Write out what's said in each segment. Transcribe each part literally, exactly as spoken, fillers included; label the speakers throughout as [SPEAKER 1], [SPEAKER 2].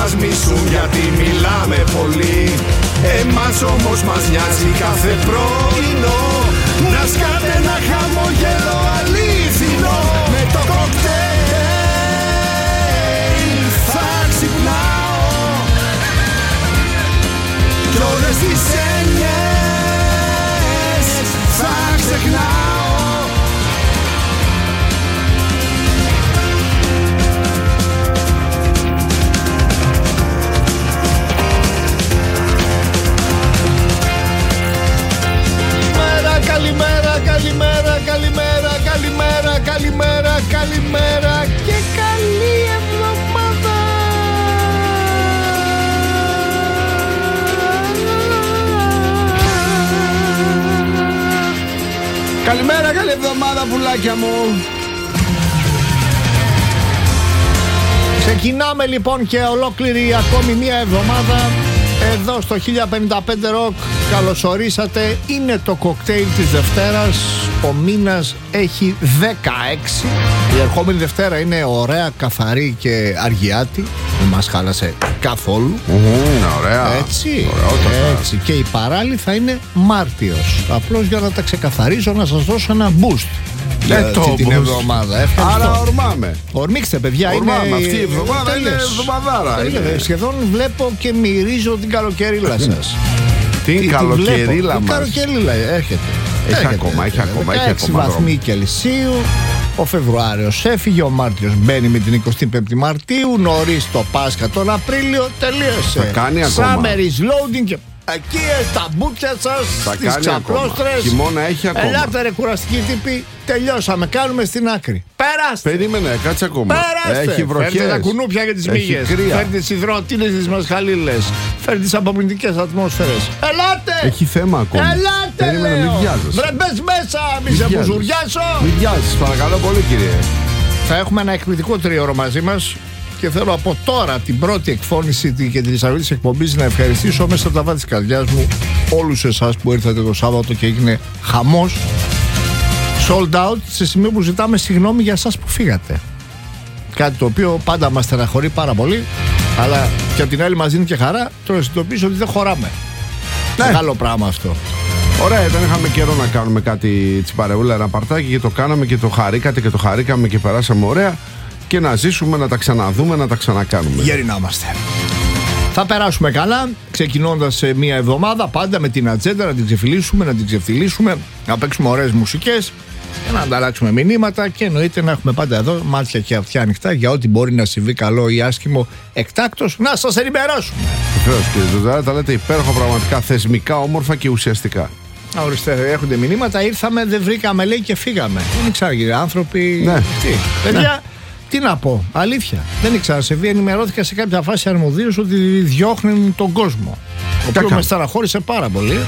[SPEAKER 1] μας μισούν γιατί μιλάμε πολύ. Εμάς όμως μας νοιάζει κάθε πρωινό να σκάτε ένα χαμόγελο αλήθινο. Με το κοκτέιλ θα ξυπνάω κι όλες τις έννοιες θα ξεχνάω.
[SPEAKER 2] Καλημέρα, καλημέρα, καλημέρα, καλημέρα, καλημέρα, καλημέρα και καλή εβδομάδα. Καλημέρα, καλή εβδομάδα πουλάκια μου. Ξεκινάμε λοιπόν και ολόκληρη ακόμη μία εβδομάδα εδώ στο χίλια πενήντα πέντε Rock. Καλωσορίσατε. Είναι το κοκτέιλ της Δευτέρας. Ο μήνας έχει δεκαέξι. Η ερχόμενη Δευτέρα είναι ωραία, καθαρή και αργιάτη. Δεν μας χάλασε καθόλου.
[SPEAKER 3] Mm, ωραία.
[SPEAKER 2] Έτσι,
[SPEAKER 3] ωραία,
[SPEAKER 2] έτσι. Και η παράλληλη θα είναι Μάρτιος. Απλώς για να τα ξεκαθαρίσω, να σας δώσω ένα boost για
[SPEAKER 3] ε,
[SPEAKER 2] αυτή την εβδομάδα. Ευχαριστώ.
[SPEAKER 3] Άρα ορμάμε.
[SPEAKER 2] Ορμήξτε παιδιά.
[SPEAKER 3] Ορμάμε.
[SPEAKER 2] Είναι...
[SPEAKER 3] Αυτή η εβδομάδα είναι εβδομαδάρα.
[SPEAKER 2] Είναι. Σχεδόν βλέπω και μυρίζω την καλοκαιρίλα σας.
[SPEAKER 3] Την καλοκαιρίλα μας.
[SPEAKER 2] Την καλοκαιρίλα έρχεται.
[SPEAKER 3] Έχει
[SPEAKER 2] έρχεται.
[SPEAKER 3] ακόμα, έχει ακόμα.
[SPEAKER 2] δεκαέξι βαθμοί Κελσίου. Ο Φεβρουάριος έφυγε, ο Μάρτιος μπαίνει με την εικοστή πέμπτη Μαρτίου. Νωρίς το Πάσχα τον Απρίλιο. Τελείωσε.
[SPEAKER 3] Θα κάνει ακόμα.
[SPEAKER 2] Summer is loading και εκεί στα μπούτια σας, στις ξαπλώστρες.
[SPEAKER 3] Χειμώνα έχει ακόμα.
[SPEAKER 2] Ελάτε ρε κουραστικοί τύποι. Τελειώσαμε, κάνουμε στην άκρη. Περάστε.
[SPEAKER 3] Περίμενε, κάτσε ακόμα.
[SPEAKER 2] Περάστε.
[SPEAKER 3] Έχει βροχές.
[SPEAKER 2] Φέρτε τα κουνούπια για τις μύγες. Φέρτε τις υδροτίνες, τις μασχαλίλες. Φέρτε τις απομυντικές ατμόσφαιρες. Ελάτε.
[SPEAKER 3] Έχει θέμα ακόμα.
[SPEAKER 2] Ελάτε.
[SPEAKER 3] Περίμενε, μην βιάζεσαι.
[SPEAKER 2] Βρε μπες μέσα, μη σε μπουζουριάσω.
[SPEAKER 3] Μην βιάζεις, παρακαλώ πολύ κύριε.
[SPEAKER 2] Θα έχουμε ένα εκπληκτικό τρίωρο μαζί μας. Και θέλω από τώρα την πρώτη εκφώνηση και την εισαγωγή της εκπομπής να ευχαριστήσω μέσα από τα βάθη της καρδιάς μου όλους εσάς που ήρθατε το Σάββατο και έγινε χαμός. Sold out σε σημείο που ζητάμε συγγνώμη για εσάς που φύγατε. Κάτι το οποίο πάντα μας στεναχωρεί πάρα πολύ, αλλά και από την άλλη μας δίνει και χαρά το να συνειδητοποιήσω ότι δεν χωράμε. Ναι. Μεγάλο πράγμα αυτό.
[SPEAKER 3] Ωραία, δεν είχαμε καιρό να κάνουμε κάτι τσιπαρεούλα, ένα παρτάκι και το κάναμε και το χαρήκατε και το χαρήκαμε και περάσαμε ωραία. Και να ζήσουμε, να τα ξαναδούμε, να τα ξανακάνουμε.
[SPEAKER 2] Γέροι να είμαστε. Θα περάσουμε καλά, ξεκινώντας σε μία εβδομάδα, πάντα με την ατζέντα να την ξεφυλίσουμε, να την ξεφυλίσουμε, να παίξουμε ωραίες μουσικές και να ανταλλάξουμε μηνύματα και εννοείται να έχουμε πάντα εδώ μάτια και αυτιά ανοιχτά για ό,τι μπορεί να συμβεί καλό ή άσχημο εκτάκτως, να σας ενημερώσουμε.
[SPEAKER 3] Βεβαίως κύριε Ζωζάρα, τα λέτε υπέροχα, πραγματικά θεσμικά, όμορφα και ουσιαστικά.
[SPEAKER 2] Ορίστε, έχονται μηνύματα, ήρθαμε, δεν βρήκαμε λέει και φύγαμε. Δεν ήξερα κύριε άνθρωποι.
[SPEAKER 3] Ναι.
[SPEAKER 2] Τι, παιδιά. Ναι. Τι να πω, αλήθεια. Δεν ήξερα σε βία, ενημερώθηκα σε κάποια φάση αρμοδίως ότι διώχνουν τον κόσμο. Ο οποίος με στεναχώρησε πάρα πολύ.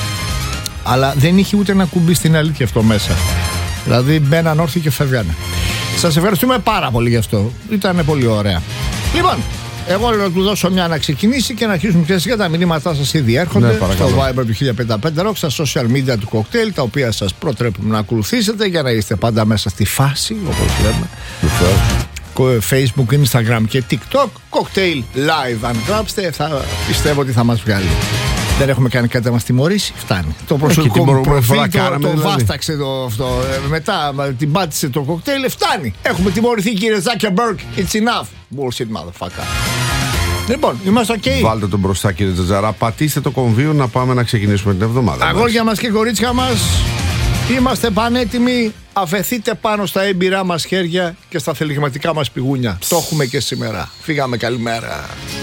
[SPEAKER 2] Αλλά δεν είχε ούτε ένα κουμπί στην αλήθεια αυτό μέσα. Δηλαδή μπαίναν όρθιοι και φεύγανε. Σας ευχαριστούμε πάρα πολύ γι' αυτό. Ήταν πολύ ωραία. Λοιπόν, εγώ να του δώσω μια να ξεκινήσει και να αρχίσουμε και σιγά τα μηνύματά σας ήδη έρχονται. Ναι, στο Viber του χίλια πενήντα πέντε Rock, στα social media του Cocktail, τα οποία σας προτρέπουμε να ακολουθήσετε για να είστε πάντα μέσα στη φάση, όπως λέμε. Facebook, Instagram και TikTok. Cocktail Live, αν γράψετε, θα πιστεύω ότι θα μας βγάλει. Δεν έχουμε κάνει κάτι να μας τιμωρήσει, φτάνει. Το προσωπικό μου προφίλ το, το δηλαδή. βάσταξε το, αυτό. Μετά την πάτησε το κοκτέιλ, φτάνει. Έχουμε τιμωρηθεί κύριε Zuckerberg. It's enough. Bullshit motherfucker. Λοιπόν, είμαστε ok.
[SPEAKER 3] Βάλτε τον μπροστά κύριε Τζατζαρά, πατήστε το κομβίο να πάμε να ξεκινήσουμε την εβδομάδα.
[SPEAKER 2] Αγόρια μας και κορίτσια μας, είμαστε πανέτοιμοι. Αφεθείτε πάνω στα έμπειρά μας χέρια και στα θελιγματικά μας πηγούνια. Το έχουμε και σήμερα. Φύγαμε, καλημέρα.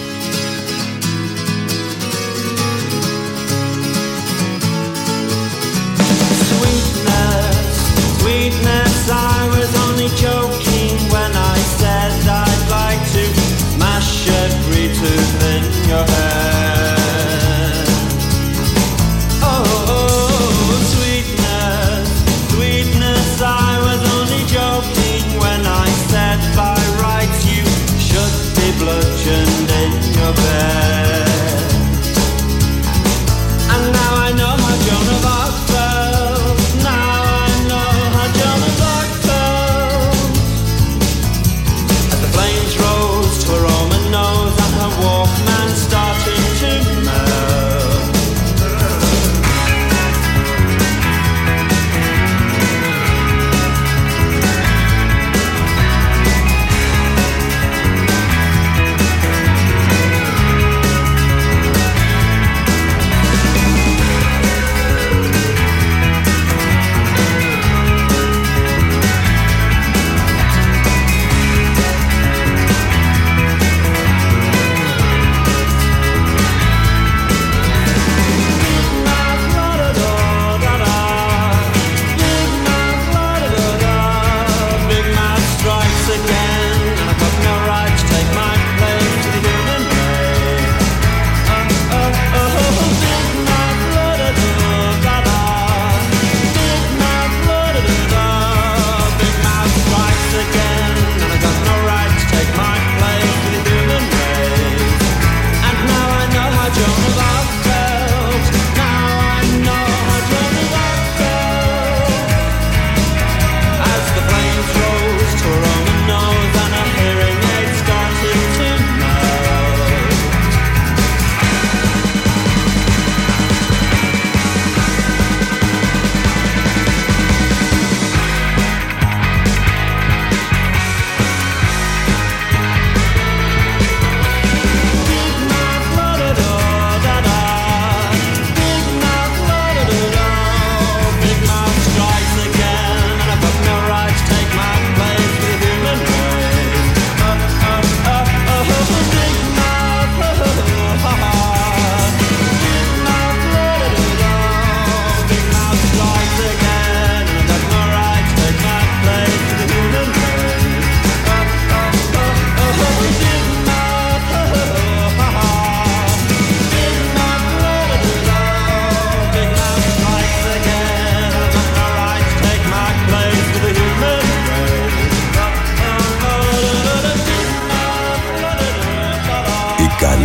[SPEAKER 4] Sweetness, I was only joking when I said I'd like to mash every tooth in your head. Oh, oh, sweetness, sweetness, I was only joking when I said by rights you should be bludgeoned in your bed. And now I know how Joan of Arc felt. Now I know how Joan of Arc felt. As the flames rose to a Roman nose and her war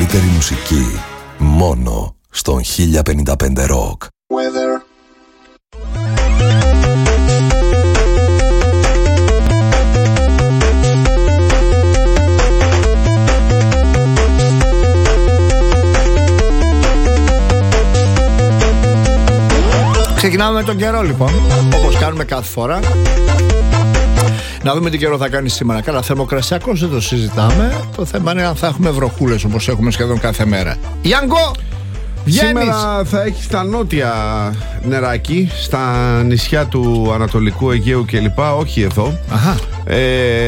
[SPEAKER 5] καλύτερη μουσική μόνο στον χίλια πενήντα πέντε Rock.
[SPEAKER 1] Weather.
[SPEAKER 2] Ξεκινάμε με τον καιρό λοιπόν, όπως κάνουμε κάθε φορά. Να δούμε τι καιρό θα κάνει σήμερα. Καλά, θερμοκρασιακός δεν το συζητάμε. Το θέμα είναι αν θα έχουμε βροχούλες όπως έχουμε σχεδόν κάθε μέρα. Γιάνγκο!
[SPEAKER 3] Σήμερα θα έχει στα νότια νεράκι, στα νησιά του Ανατολικού Αιγαίου κλπ. Όχι εδώ.
[SPEAKER 2] Αχα.
[SPEAKER 3] Ε,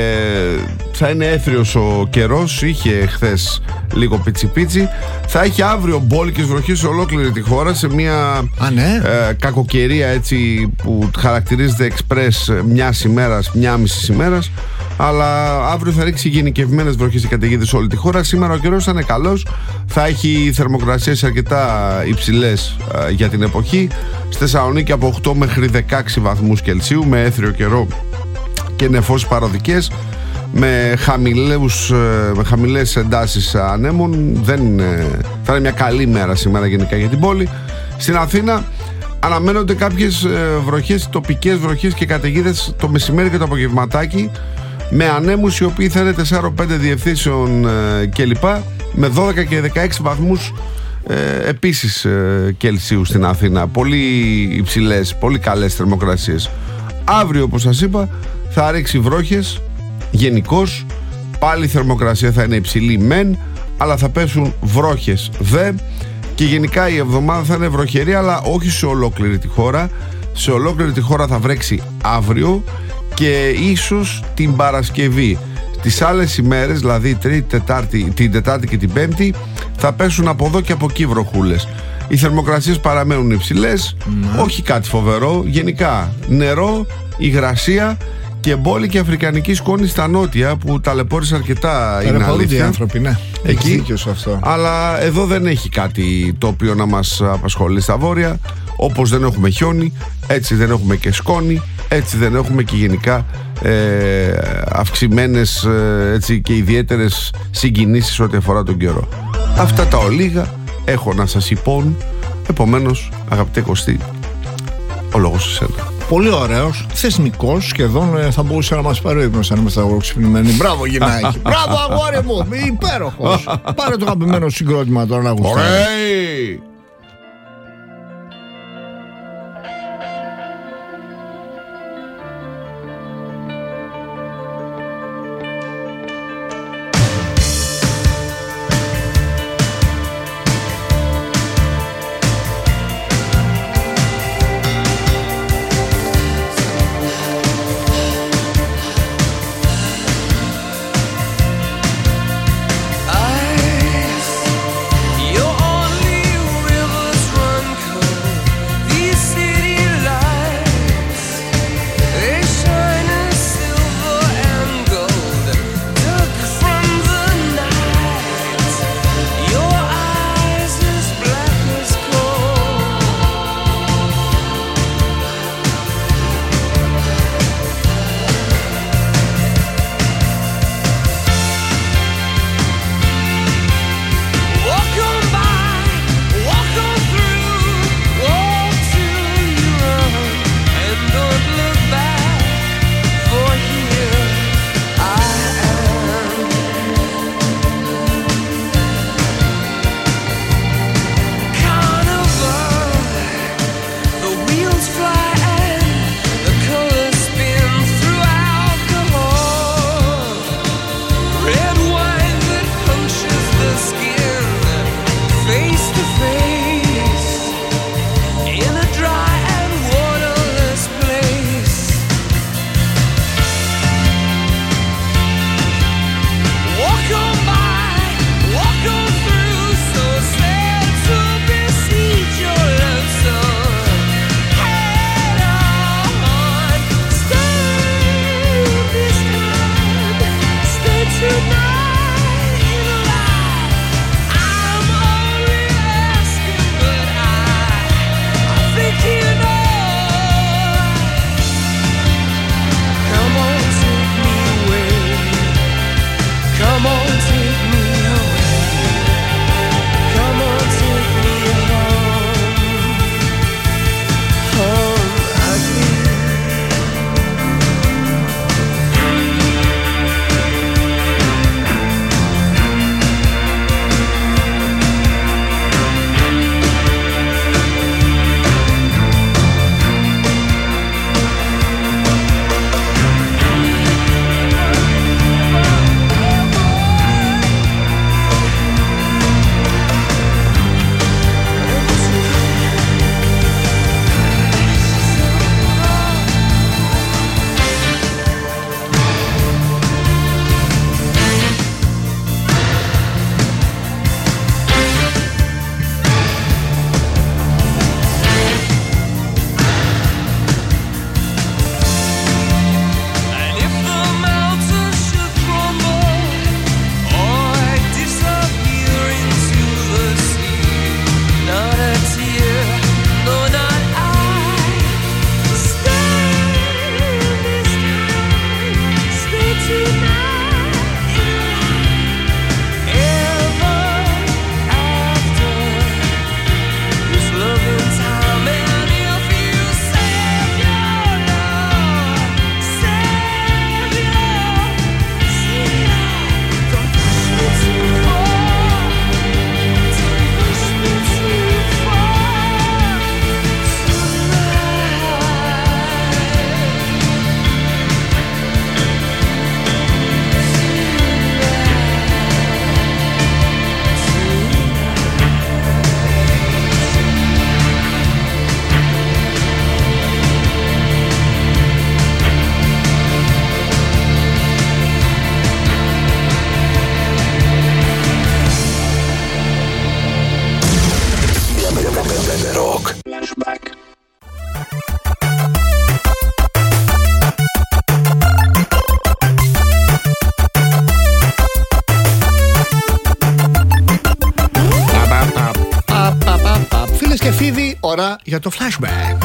[SPEAKER 3] θα είναι έθριος ο καιρός. Είχε χθες λίγο πιτσι-πιτσι. Θα έχει αύριο μπόλικες βροχές σε ολόκληρη τη χώρα, σε μια
[SPEAKER 2] Α, ναι.
[SPEAKER 3] ε, κακοκαιρία έτσι που χαρακτηρίζεται εξπρές μιας ημέρας, μια μισή ημέρας. Αλλά αύριο θα ρίξει γενικευμένες βροχές και καταιγίδες σε όλη τη χώρα. Σήμερα ο καιρός θα είναι καλός. Θα έχει θερμοκρασίες αρκετά υψηλές ε, για την εποχή. Στη Θεσσαλονίκη από οκτώ μέχρι δεκαέξι βαθμούς Κελσίου, με έθριο καιρό και νεφώσεις παροδικές, με, χαμηλούς, με χαμηλές εντάσεις ανέμων. Δεν, θα είναι μια καλή μέρα σήμερα γενικά για την πόλη. Στην Αθήνα αναμένονται κάποιες βροχές, τοπικές βροχές και καταιγίδες το μεσημέρι και το απογευματάκι, με ανέμους οι οποίοι θα είναι τέσσερα πέντε διευθύνσεων ε, κλπ, με δώδεκα και δεκαέξι βαθμούς ε, επίσης ε, Κελσίου στην Αθήνα. Πολύ υψηλές, πολύ καλές θερμοκρασίες. Αύριο, όπως σας είπα, θα ρίξει βρόχες γενικώς. Πάλι η θερμοκρασία θα είναι υψηλή μεν, αλλά θα πέσουν βρόχες δε. Και γενικά η εβδομάδα θα είναι βροχερή, αλλά όχι σε ολόκληρη τη χώρα. Σε ολόκληρη τη χώρα θα βρέξει αύριο και ίσως την Παρασκευή. Τις άλλες ημέρες, δηλαδή τρίτη, τετάρτη, την Τετάρτη και την Πέμπτη, θα πέσουν από εδώ και από εκεί βροχούλες. Οι θερμοκρασίες παραμένουν υψηλές, mm. όχι κάτι φοβερό. Γενικά νερό, υγρασία και μπόλικη αφρικανική σκόνη στα νότια, που ταλαιπώρησε αρκετά, είναι αλήθεια.
[SPEAKER 2] Οι άνθρωποι, ναι.
[SPEAKER 3] Εκεί, αυτό. Αλλά εδώ δεν έχει κάτι το οποίο να μας απασχολεί στα βόρεια. Όπως δεν έχουμε χιόνι, έτσι δεν έχουμε και σκόνη, έτσι δεν έχουμε και γενικά ε, αυξημένες ε, έτσι, και ιδιαίτερες συγκινήσεις ό,τι αφορά τον καιρό. Αυτά τα ολίγα έχω να σας υπόν. Επομένως, αγαπητέ Κωστή, ο λόγος σε σένα.
[SPEAKER 2] Πολύ ωραίος, θεσμικός, σχεδόν ε, θα μπορούσε να μας πάρει ο ύπνος αν είμαστε αγοροξυπνημένοι. Μπράβο γυνάκι, μπράβο αγόρι μου, υπέροχος. Πάρε το αγαπημένο συγκρότημα τώρα να γουστάρει.
[SPEAKER 3] Ωραίοι!
[SPEAKER 4] You're only
[SPEAKER 2] ώρα για το flashback.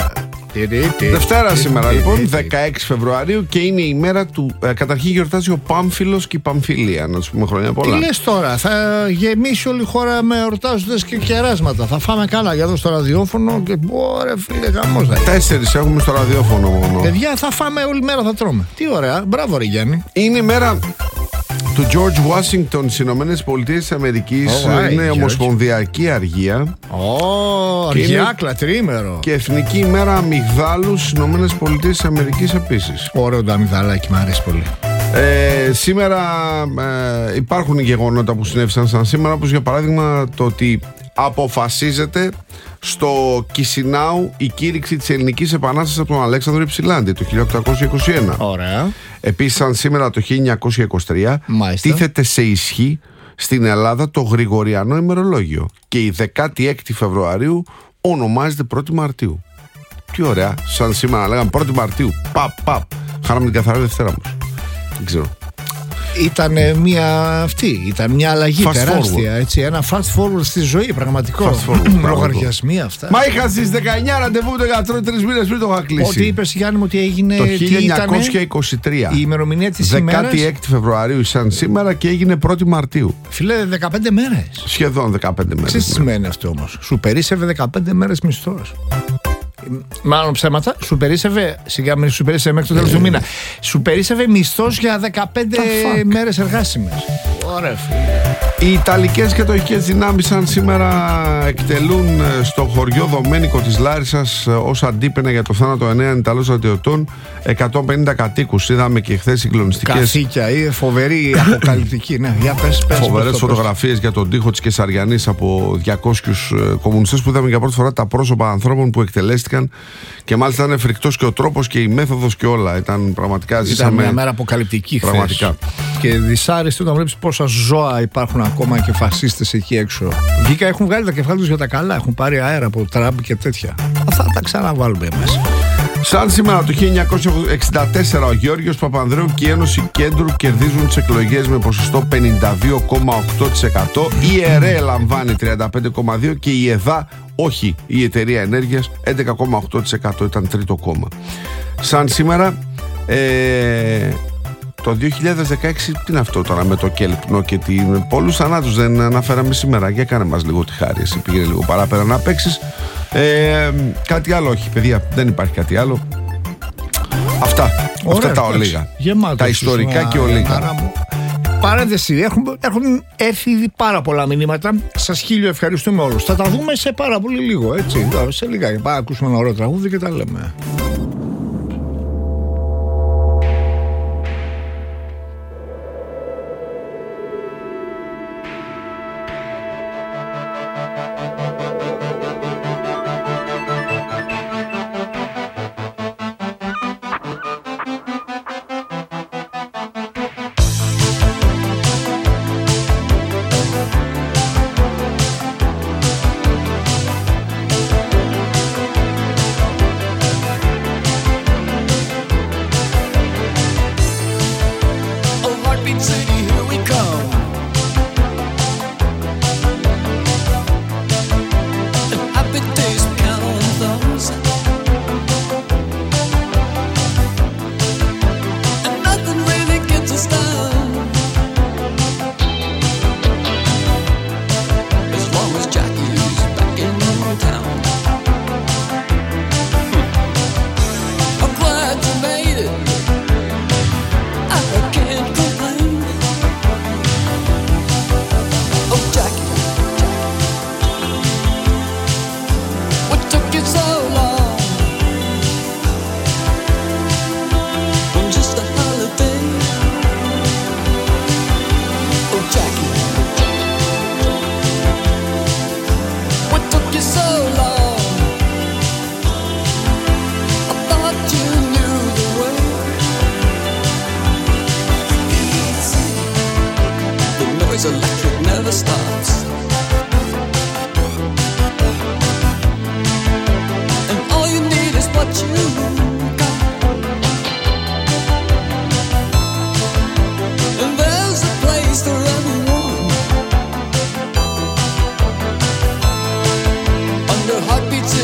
[SPEAKER 3] Δευτέρα σήμερα λοιπόν, δεκαέξι Φεβρουαρίου, και είναι η μέρα του. Ε, καταρχήν γιορτάζει ο Πάμφιλος και η Παμφιλία. Να του πούμε χρόνια πολλά.
[SPEAKER 2] Τι λες τώρα, θα γεμίσει όλη η χώρα με εορτάζοντες και κεράσματα. Θα φάμε καλά για εδώ στο ραδιόφωνο και ωραία φίλε, γαμός θα είναι.
[SPEAKER 3] Τέσσερις έχουμε στο ραδιόφωνο μόνο.
[SPEAKER 2] Παιδιά, θα φάμε όλη μέρα, θα τρώμε. Τι ωραία, μπράβο ρε Γιάννη.
[SPEAKER 3] Είναι η μέρα του George Washington στις Ηνωμένες Πολιτείες της Αμερικής.
[SPEAKER 2] Oh,
[SPEAKER 3] είναι
[SPEAKER 2] George.
[SPEAKER 3] ομοσπονδιακή αργία.
[SPEAKER 2] Ω, αργιάκλα, τρίμερο.
[SPEAKER 3] Και εθνική ημέρα αμυγδάλου στις Ηνωμένες Πολιτείες της Αμερικής επίσης.
[SPEAKER 2] Ωραίο το αμυγδαλάκι, μου αρέσει πολύ.
[SPEAKER 3] Ε, σήμερα ε, υπάρχουν γεγονότα που συνέβησαν σαν σήμερα, όπως για παράδειγμα το ότι αποφασίζεται στο Κισινάου η κήρυξη της Ελληνικής Επανάστασης από τον Αλέξανδρο Υψηλάντη το χίλια οκτακόσια είκοσι ένα.
[SPEAKER 2] Ωραία.
[SPEAKER 3] Επίσης, σαν σήμερα το χίλια εννιακόσια είκοσι τρία,
[SPEAKER 2] Μάλιστα.
[SPEAKER 3] τίθεται σε ισχύ στην Ελλάδα το Γρηγοριανό ημερολόγιο και η δεκάτη έκτη Φεβρουαρίου ονομάζεται πρώτη Μαρτίου. Τι ωραία, σαν σήμερα να λέγαμε πρώτη Μαρτίου. Παπ, παπ. Χάραμε την καθαρή Δευτέρα μας. Δεν ξέρω.
[SPEAKER 2] Ήταν μια αυτή, ήταν μια αλλαγή
[SPEAKER 3] Fast
[SPEAKER 2] τεράστια,
[SPEAKER 3] forward.
[SPEAKER 2] έτσι, ένα fast forward στη ζωή, πραγματικό.
[SPEAKER 3] Fast forward,
[SPEAKER 2] Λογαριασμοί αυτά.
[SPEAKER 3] Μα είχα στις δεκαεννιά ραντεβού με τον γιατρό, τρεις μήνες πριν το είχα κλείσει.
[SPEAKER 2] Ότι είπες Γιάννη μου ότι έγινε,
[SPEAKER 3] Το
[SPEAKER 2] τι
[SPEAKER 3] χίλια εννιακόσια
[SPEAKER 2] ήτανε,
[SPEAKER 3] είκοσι τρία.
[SPEAKER 2] η ημερομηνία της ημέρας.
[SPEAKER 3] δεκάτη έκτη Φεβρουαρίου σαν σήμερα και έγινε πρώτη Μαρτίου.
[SPEAKER 2] Φίλε, δεκαπέντε μέρες.
[SPEAKER 3] Σχεδόν δεκαπέντε μέρες.
[SPEAKER 2] Ξέρεις τι σημαίνει αυτό όμως? Σου περίσσευε δεκαπέντε μέρες μισθός. Μάλλον ψέματα, σου περίσσευε. Σιγά μην σου περίσσευε μέχρι το τέλος του μήνα. Σου περίσσευε μισθός για δεκαπέντε μέρες εργάσιμες. Ωραία, φίλε.
[SPEAKER 3] Οι Ιταλικές και τοϊκές δυνάμεις σαν σήμερα εκτελούν στο χωριό Δομένικο της Λάρισσας ως αντίπαινα για το θάνατο εννέα Ιταλών στρατιωτών εκατόν πενήντα κατοίκους. Είδαμε και χθες συγκλονιστικές
[SPEAKER 2] Καθήκια ή φοβερή αποκαλυπτική. Ναι, για πες, πες.
[SPEAKER 3] φοβερές
[SPEAKER 2] πες,
[SPEAKER 3] φωτογραφίες για τον τοίχο της Κεσαριανής από διακόσιους κομμουνιστές, που είδαμε για πρώτη φορά τα πρόσωπα ανθρώπων που εκτελέστηκαν, και μάλιστα ήταν φρικτός και ο τρόπος και η μέθοδος και όλα. Ήταν πραγματικά,
[SPEAKER 2] Ήταν
[SPEAKER 3] ζήσαμε
[SPEAKER 2] μια μέρα αποκαλυπτική χθες.
[SPEAKER 3] πραγματικά.
[SPEAKER 2] Και δυσάρεστη όταν βλέπεις πόσα ζώα υπάρχουν ακόμα και φασίστες εκεί έξω. Βγήκα, έχουν βγάλει τα κεφάλια τους για τα καλά. Έχουν πάρει αέρα από Τραμπ και τέτοια. Θα τα ξαναβάλουμε μέσα.
[SPEAKER 3] Σαν σήμερα το χίλια εννιακόσια εξήντα τέσσερα ο Γεώργιος Παπανδρέου και η Ένωση Κέντρου κερδίζουν τις εκλογές με ποσοστό πενήντα δύο κόμμα οκτώ τοις εκατό. Η ΕΡΕ λαμβάνει τριάντα πέντε κόμμα δύο τοις εκατό και η ΕΔΑ, όχι η Εταιρεία Ενέργειας, έντεκα κόμμα οκτώ τοις εκατό, ήταν τρίτο κόμμα. Σαν σήμερα ε, το δύο χιλιάδες δεκαέξι, τι είναι αυτό τώρα με το κέλπνο και την... πολλούς θανάτους δεν αναφέραμε σήμερα. Για κάνε μας λίγο τη χάρη, εσύ πήγαινε λίγο παράπερα να παίξεις. Ε, κάτι άλλο, όχι παιδιά, δεν υπάρχει κάτι άλλο. Αυτά,
[SPEAKER 2] Ωραία,
[SPEAKER 3] αυτά τα
[SPEAKER 2] εντάξει.
[SPEAKER 3] ολίγα.
[SPEAKER 2] Γεμάτο
[SPEAKER 3] Τα ιστορικά και ολίγα.
[SPEAKER 2] Παρένθεση, έχουν, έχουν έρθει ήδη πάρα πολλά μηνύματα. Σας χίλιο ευχαριστούμε όλους. Θα τα δούμε σε πάρα πολύ λίγο, έτσι. Τώρα, σε λίγα. Πάμε να ακούσουμε ένα ωραίο τραγούδι και τα λέμε.
[SPEAKER 6] Electric never stops, and all you need is what you got. And there's a place for everyone under heartbeats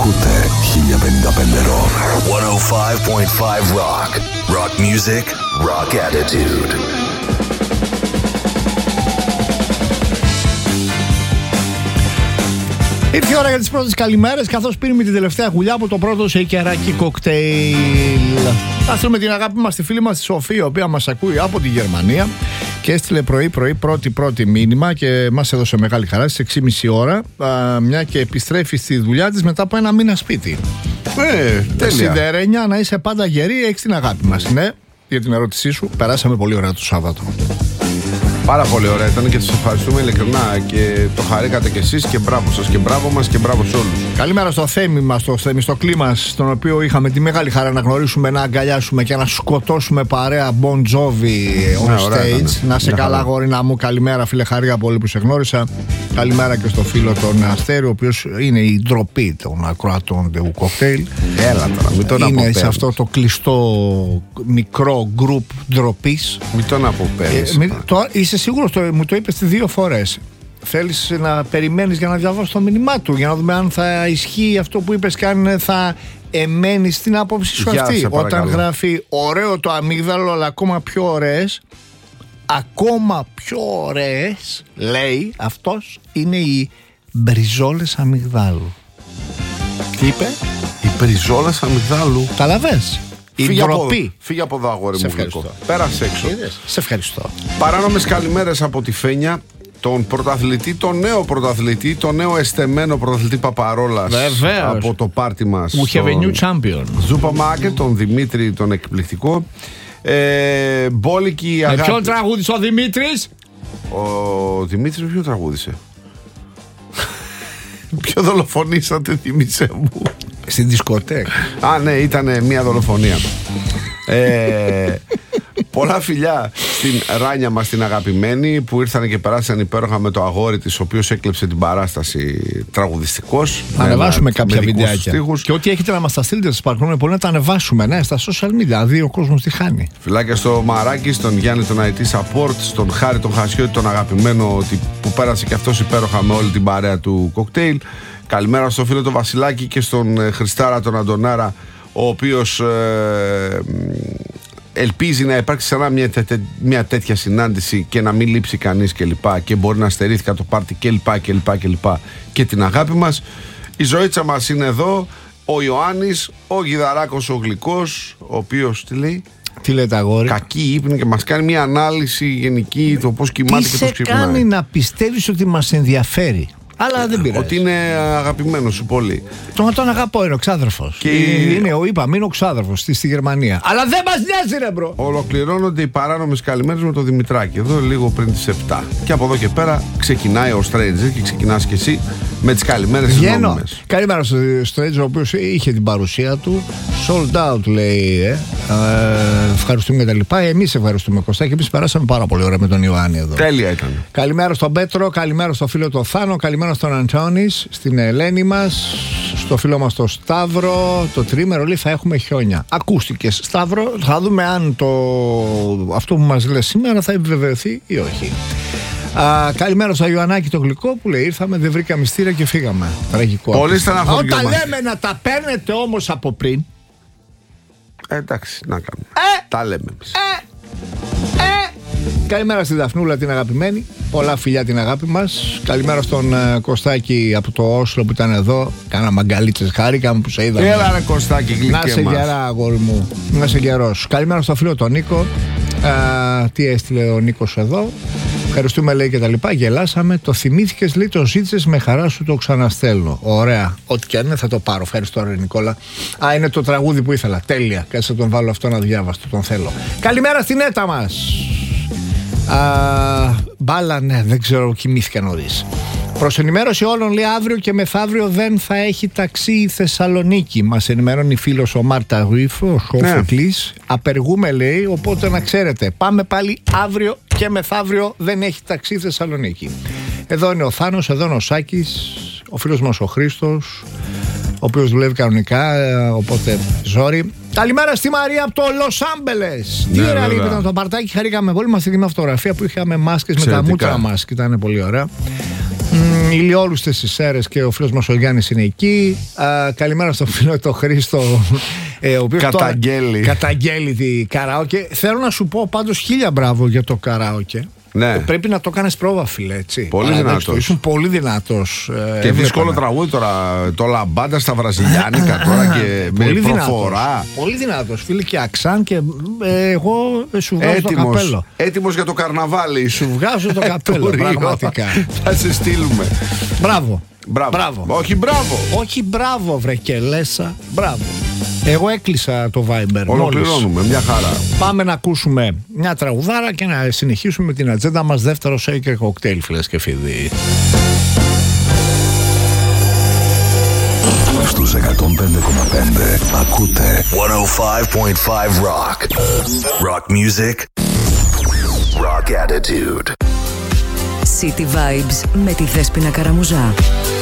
[SPEAKER 5] Ακούτε χίλια πενήντα πέντε Rock. εκατόν πέντε κόμμα πέντε Rock. Rock music, rock attitude.
[SPEAKER 2] Ήρθε η ώρα για τις πρώτες καλημέρες, καθώς πίνουμε την τελευταία γουλιά από το πρώτο σεϊκεράκι κοκτέιλ. Θα στείλουμε την αγάπη μας στη φίλη μας τη Σοφία, η οποία μας ακούει από τη Γερμανία και έστειλε πρωί-πρωί πρώτη-πρώτη μήνυμα και μας έδωσε μεγάλη χαρά στις έξι και μισή ώρα, α, μια και επιστρέφει στη δουλειά της μετά από ένα μήνα σπίτι.
[SPEAKER 3] Ε, τέλεια.
[SPEAKER 2] Σιδερένια, να είσαι πάντα γερή, έχεις την αγάπη μας. Ναι, για την ερώτησή σου, περάσαμε πολύ ωραία το Σάββατο.
[SPEAKER 3] Πάρα πολύ ωραία ήταν και σας ευχαριστούμε ειλικρινά και το χαρήκατε κι εσείς και μπράβο σας και μπράβο μας και μπράβο σε όλους.
[SPEAKER 2] Καλημέρα στο Θέμη μας, στο Θεμιστοκλή μας, στον οποίο είχαμε τη μεγάλη χαρά να γνωρίσουμε, να αγκαλιάσουμε και να σκοτώσουμε παρέα Bon Jovi on
[SPEAKER 3] ναι,
[SPEAKER 2] stage. Να σε καλά, γορίνα μου. Καλημέρα, φίλε, χαρία πολύ που σε γνώρισα. Καλημέρα και στο φίλο τον Αστέρη, ο οποίος είναι η ντροπή των ακροατών του κοκτέιλ.
[SPEAKER 3] Έλα τώρα, μην τον
[SPEAKER 2] είναι
[SPEAKER 3] αποπέρνεις.
[SPEAKER 2] σε αυτό το κλειστό μικρό γκρουπ ντροπής.
[SPEAKER 3] Μην τον αποπέρνεις.
[SPEAKER 2] Ε, μη- το- είσαι σίγουρος, το, μου το είπες δύο φορές. Θέλεις να περιμένεις για να διαβάσεις το μήνυμά του, για να δούμε αν θα ισχύει αυτό που είπες και αν θα εμένεις στην άποψη σου
[SPEAKER 3] Γεια,
[SPEAKER 2] αυτή.
[SPEAKER 3] σε παρακαλώ.
[SPEAKER 2] Όταν γράφει ωραίο το αμύγδαλο, αλλά ακόμα πιο ωραίες, ακόμα πιο ωραίες, λέει αυτός, είναι οι μπριζόλες αμυγδάλου. Τι είπε?
[SPEAKER 3] Η πριζόλα αμυγδάλου.
[SPEAKER 2] Καταλαβες? Η
[SPEAKER 3] Φύγε από,
[SPEAKER 2] ντροπή.
[SPEAKER 3] φύγε από εδώ, αγόρι
[SPEAKER 2] Σε
[SPEAKER 3] μου.
[SPEAKER 2] ευχαριστώ.
[SPEAKER 3] Γλυκό. Πέρασε έξω.
[SPEAKER 2] Είδες? Σε ευχαριστώ.
[SPEAKER 3] Παράνομες καλημέρες από τη Φένια, τον πρωταθλητή, τον νέο πρωταθλητή, τον νέο εστεμένο πρωταθλητή Παπαρόλας.
[SPEAKER 2] Βεβαίως.
[SPEAKER 3] Από το πάρτι μας.
[SPEAKER 2] We have a new champion.
[SPEAKER 3] Ζούπα Μάκε, τον Δημήτρη, τον εκπληκτικό. Ε, μπόλικη
[SPEAKER 2] Με
[SPEAKER 3] αγάπη.
[SPEAKER 2] ποιον τραγούδισε ο Δημήτρης?
[SPEAKER 3] Ο Δημήτρης ποιο τραγούδισε? Ποιο δολοφονήσατε, θυμίσαι μου?
[SPEAKER 2] Στην δισκοτέκ.
[SPEAKER 3] Α, ναι, ήταν μια δολοφονία. ε, πολλά φιλιά στην Ράνια μας την αγαπημένη, που ήρθαν και περάσαν υπέροχα με το αγόρι της, ο οποίος έκλεψε την παράσταση τραγουδιστικός.
[SPEAKER 2] Να ανεβάσουμε κάποια βιντεάκια.
[SPEAKER 3] Στίχους.
[SPEAKER 2] Και ό,τι έχετε να μας τα στείλετε, σας παρακαλούμε πολύ να τα ανεβάσουμε, ναι, στα social media. Να δει ο κόσμος τι χάνει.
[SPEAKER 3] Φιλάκια στο Μαράκι, στον Γιάννη τον άι τι Support, στον Χάρη τον Χασιώτη τον αγαπημένο, ότι- που πέρασε και αυτός υπέροχα με όλη την παρέα του κοκτέιλ. Καλημέρα στο φίλο τον Βασιλάκη και στον ε, Χριστάρα τον Αντωνάρα, ο οποίος ε, ελπίζει να υπάρξει ξανά μια, τέ, μια τέτοια συνάντηση και να μην λείψει κανείς και λοιπά, και μπορεί να στερήθηκα το πάρτι και λοιπά και λοιπά και λοιπά και την αγάπη μας. Η ζωήτσα μας είναι εδώ, ο Ιωάννης, ο Γιδαράκος ο Γλυκός, ο οποίος τι λέει?
[SPEAKER 2] Τι λέτε, αγόρι?
[SPEAKER 3] Κακή ύπνη και μας κάνει μια ανάλυση γενική το πώς κοιμάται
[SPEAKER 2] Τι
[SPEAKER 3] και πώς
[SPEAKER 2] σε
[SPEAKER 3] ξυπνάει.
[SPEAKER 2] κάνει να πιστεύεις ότι μας ενδιαφέρει? Αλλά δεν πειράζει.
[SPEAKER 3] Ότι είναι αγαπημένος σου πολύ.
[SPEAKER 2] Τον, τον αγαπώ, είναι ο ξάδερφος.
[SPEAKER 3] Και-
[SPEAKER 2] Είναι, είναι, ο, είπαμε, είναι ο ξάδερφος στη, στη Γερμανία. Αλλά δεν μας νοιάζει, ρε μπρο.
[SPEAKER 3] Ολοκληρώνονται οι παράνομες καλημέρες με το Δημητράκη εδώ λίγο πριν τις επτά. Και από εδώ και πέρα ξεκινάει ο Stranger και ξεκινάς και εσύ με τις καλημέρες τις
[SPEAKER 2] Βγαίνω.
[SPEAKER 3] νόμιμες.
[SPEAKER 2] Καλημέρα στο Στρέτζο, ο οποίος είχε την παρουσία του. Sold out, λέει. Ε. Ε, ευχαριστούμε και τα λοιπά. Εμείς ευχαριστούμε, Κωστά, και εμείς περάσαμε πάρα πολύ ωραία με τον Ιωάννη εδώ.
[SPEAKER 3] Τέλεια ήταν.
[SPEAKER 2] Καλημέρα στον Πέτρο, καλημέρα στο φίλο τον Θάνο, καλημέρα στον Αντώνης, στην Ελένη μας, στο φίλο μας τον Σταύρο. Το τρίμερο λέει θα έχουμε χιόνια. Ακούστηκε, Σταύρο, θα δούμε αν το... αυτό που μας λέει σήμερα θα επιβεβαιωθεί ή όχι. Α, καλημέρα στο Ιωαννάκη το Γλυκό που λέει ήρθαμε, δεν βρήκαμε μυστήρια και φύγαμε. Τραγικό.
[SPEAKER 3] Πολύ στεναχωριόμαστε.
[SPEAKER 2] Όταν λέμε να τα παίρνετε όμως από πριν.
[SPEAKER 3] Ε, εντάξει, να κάνουμε.
[SPEAKER 2] Ε!
[SPEAKER 3] Τα λέμε εμείς.
[SPEAKER 2] Ε! Καλημέρα στη Δαφνούλα την αγαπημένη. Πολλά φιλιά την αγάπη μας. Καλημέρα στον ε, Κωστάκη από το Όσλο που ήταν εδώ. Κάνα μαγκαλίτσες, χάρηκαμε που σε είδαμε.
[SPEAKER 3] Έλα ρε Κωστάκη,
[SPEAKER 2] Να
[SPEAKER 3] γλυκέ
[SPEAKER 2] σε
[SPEAKER 3] μας.
[SPEAKER 2] γερά, αγόρι μου. Να σε γερός. Καλημέρα στο φίλο τον Νίκο. Α, τι έστειλε ο Νίκος εδώ. Ευχαριστούμε, λέει, και τα λοιπά. Γελάσαμε. Το θυμήθηκες, λέει, το ζήτησες, με χαρά σου το ξαναστέλνω. Ωραία. Ό,τι και αν είναι θα το πάρω. Ευχαριστώ, ρε Νικόλα. Α, είναι το τραγούδι που ήθελα. Τέλεια. Κάτσε να τον βάλω αυτό να διάβαστο. Τον θέλω. Καλημέρα στην έτα μας. Α, μπάλα, ναι, δεν ξέρω, κοιμήθηκα νωρίς. Προς ενημέρωση όλων, λέει, αύριο και μεθαύριο δεν θα έχει ταξί η Θεσσαλονίκη. Μας ενημερώνει φίλος ο Μάρτα Ρουίφο, ο Σόφοκλης. Ναι. Απεργούμε, λέει, οπότε να ξέρετε. Πάμε πάλι αύριο και μεθαύριο δεν έχει ταξί η Θεσσαλονίκη. Εδώ είναι ο Θάνος, εδώ είναι ο Σάκης, ο φίλος μας ο Χρήστος, ο οποίος δουλεύει κανονικά, οπότε ζόρι. Καλημέρα στη Μαρία από το Λος Άμπελες. Τι ωραία, λέει, ήταν το παρτάκι, χαρήκαμε πολύ. Μας την φωτογραφία που είχαμε μάσκες με τα μούτρα μας και ήταν πολύ ωραία. ηλιόλουστες τις Σέρρες και ο φίλος μας ο Γιάννης είναι εκεί. Α, καλημέρα στον φίλο το Χρήστο, ε, ο οποίος
[SPEAKER 3] καταγγέλει.
[SPEAKER 2] Τώρα, καταγγέλει τη καράοκε. Θέλω να σου πω πάντως χίλια μπράβο για το καράοκε.
[SPEAKER 3] Ναι.
[SPEAKER 2] Πρέπει να το κάνεις πρόβα, φίλε, έτσι.
[SPEAKER 3] Πολύ δυνατός.
[SPEAKER 2] Ήσουν πολύ δυνατός.
[SPEAKER 3] Και δύσκολο τραγούδι τώρα. Το λαμπάντα στα βραζιλιάνικα τώρα και με
[SPEAKER 2] πολύ
[SPEAKER 3] προφορά.
[SPEAKER 2] Δυνατός, πολύ δυνατός, φίλε, και αξάν και ε, εγώ σου βγάζω έτοιμος, το καπέλο.
[SPEAKER 3] Έτοιμος για το καρναβάλι.
[SPEAKER 2] Σου βγάζω το καπέλο, πραγματικά.
[SPEAKER 3] Θα σε στείλουμε.
[SPEAKER 2] Μπράβο.
[SPEAKER 3] Μπράβο.
[SPEAKER 2] Μπράβο.
[SPEAKER 3] Όχι μπράβο.
[SPEAKER 2] Όχι μπράβο, βρε και λέσα. Μπράβο. Εγώ έκλεισα το Viber.
[SPEAKER 3] Ολοκληρώνουμε, μόλις. Μια χαρά.
[SPEAKER 2] Πάμε να ακούσουμε μια τραγουδάρα και να συνεχίσουμε την ατζέντα μας. Δεύτερο Shaker Cocktail, φίλες και φίλοι.
[SPEAKER 5] Στους εκατόν πέντε κόμμα πέντε ακούτε εκατόν πέντε κόμμα πέντε Rock. Rock music. Rock attitude.
[SPEAKER 7] City Vibes με τη Δέσποινα Καραμουζά.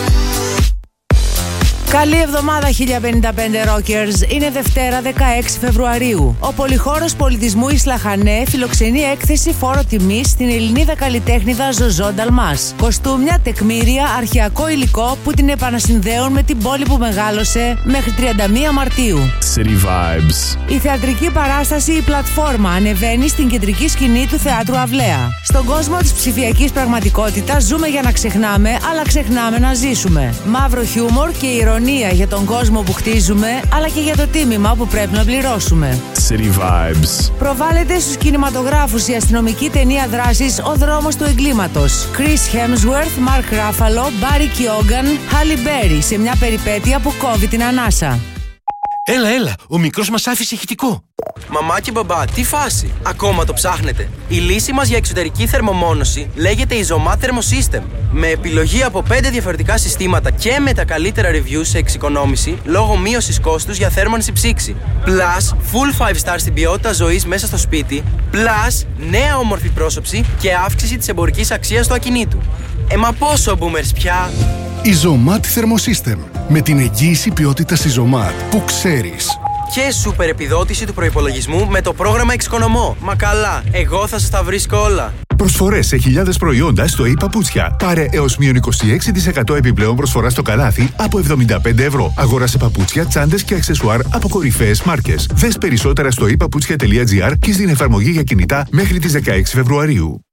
[SPEAKER 7] Καλή εβδομάδα χίλια πενήντα πέντε Rockers. Είναι Δευτέρα δεκαέξι Φεβρουαρίου. Ο Πολυχώρος Πολιτισμού Ισλαχανέ φιλοξενεί έκθεση φόρο τιμής στην Ελληνίδα καλλιτέχνηδα Ζωζό Νταλμάς. Κοστούμια, τεκμήρια, αρχαιακό υλικό που την επανασυνδέουν με την πόλη που μεγάλωσε μέχρι τριάντα μία Μαρτίου.
[SPEAKER 8] City Vibes.
[SPEAKER 7] Η θεατρική παράσταση «Η Πλατφόρμα» ανεβαίνει στην κεντρική σκηνή του Θεάτρου Αυλαία. Στον κόσμο της ψηφιακής πραγματικότητας ζούμε για να ξεχνάμε, αλλά ξεχνάμε να ζήσουμε. Μαύρο χιούμορ και ηρωνία για τον κόσμο που χτίζουμε, αλλά και για το τίμημα που πρέπει να πληρώσουμε.
[SPEAKER 8] City Vibes.
[SPEAKER 7] Προβάλλεται στους κινηματογράφους η αστυνομική ταινία δράσης «Ο δρόμος του εγκλήματος». Chris Hemsworth, Mark Ruffalo, Barry Keoghan, Halle Berry σε μια περιπέτεια που κόβει την ανάσα.
[SPEAKER 9] Έλα, έλα, ο μικρός μας άφησε ηχητικό.
[SPEAKER 10] Μαμά και μπαμπά, τι φάση, ακόμα το ψάχνετε? Η λύση μας για εξωτερική θερμομόνωση λέγεται Isomat Thermosystem. Με επιλογή από πέντε διαφορετικά συστήματα και με τα καλύτερα reviews σε εξοικονόμηση λόγω μείωσης κόστους για θέρμανση ψήξη. Plus, full five star στην ποιότητα ζωής μέσα στο σπίτι. Plus, νέα όμορφη πρόσωψη και αύξηση της εμπορικής αξίας του ακινήτου. Ε, μα πόσο boomers πια!
[SPEAKER 11] Isomat Thermosystem. Με την εγγύηση ποιότητας Isomat που ξέρεις.
[SPEAKER 10] Και σούπερ επιδότηση του προϋπολογισμού με το πρόγραμμα Εξοικονομώ. Μα καλά, εγώ θα σας τα βρίσκω όλα.
[SPEAKER 12] Προσφορές σε χιλιάδες προϊόντα στο e-Παπούτσια. Πάρε έως μείον είκοσι έξι τοις εκατό επιπλέον προσφορά στο καλάθι από εβδομήντα πέντε ευρώ. Αγόρασε παπούτσια, τσάντες και αξεσουάρ από κορυφαίες μάρκες. Δες περισσότερα στο e παπούτσια τελεία τζι άρ και στην εφαρμογή για κινητά μέχρι τις δεκαέξι Φεβρουαρίου.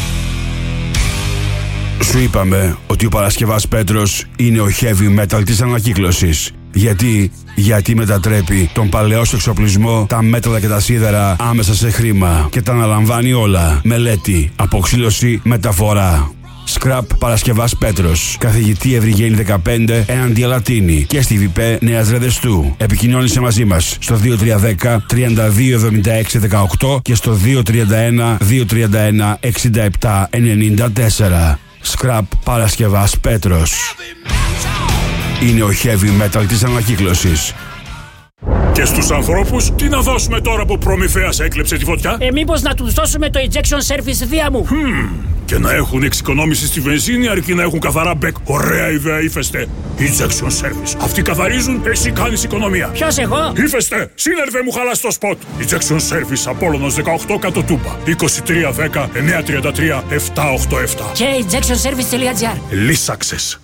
[SPEAKER 13] Σου είπαμε ότι ο Παρασκευάς Πέτρος είναι ο heavy metal της ανακύκλωσης. Γιατί, γιατί μετατρέπει τον παλαιό σου εξοπλισμό, τα μέταλλα και τα σίδερα άμεσα σε χρήμα και τα αναλαμβάνει όλα. Μελέτη, αποξήλωση, μεταφορά. Scrap Παρασκευάς Πέτρος. Καθηγητή Ευρυγένη δεκαπέντε έναντι Αλατίνη και στη ΒΙΠΕ Νέας Ρεδεστού. Επικοινώνησε μαζί μας στο δύο τρία ένα μηδέν τριάντα δύο εβδομήντα έξι δεκαοκτώ και στο δύο τρία ένα δύο τρία ένα εξήντα επτά ενενήντα τέσσερα. Scrap Παρασκευάς Πέτρος. Είναι ο heavy metal της ανακύκλωσης.
[SPEAKER 14] Και στους ανθρώπους, τι να δώσουμε τώρα που προμηθέας έκλεψε τη φωτιά?
[SPEAKER 15] Ε, μήπως να τους δώσουμε το ejection service δία μου.
[SPEAKER 14] Hmm. Και να έχουν εξοικονόμηση στη βενζίνη αρκεί να έχουν καθαρά μπεκ. Ωραία ιδέα, Ύφεστε. Ejection service. Αυτοί καθαρίζουν, εσύ κάνεις οικονομία.
[SPEAKER 15] Ποιος, εγώ?
[SPEAKER 14] Ύφεστε, σύνερβε μου χαλάς το σποτ. Ejection service Απόλλωνος δεκαοκτώ κάτω Τούμπα. είκοσι τρία δέκα εννιακόσια τριάντα τρία επτακόσια ογδόντα επτά.
[SPEAKER 15] Και ejection service τελεία τζι άρ.
[SPEAKER 14] Λύσαξες.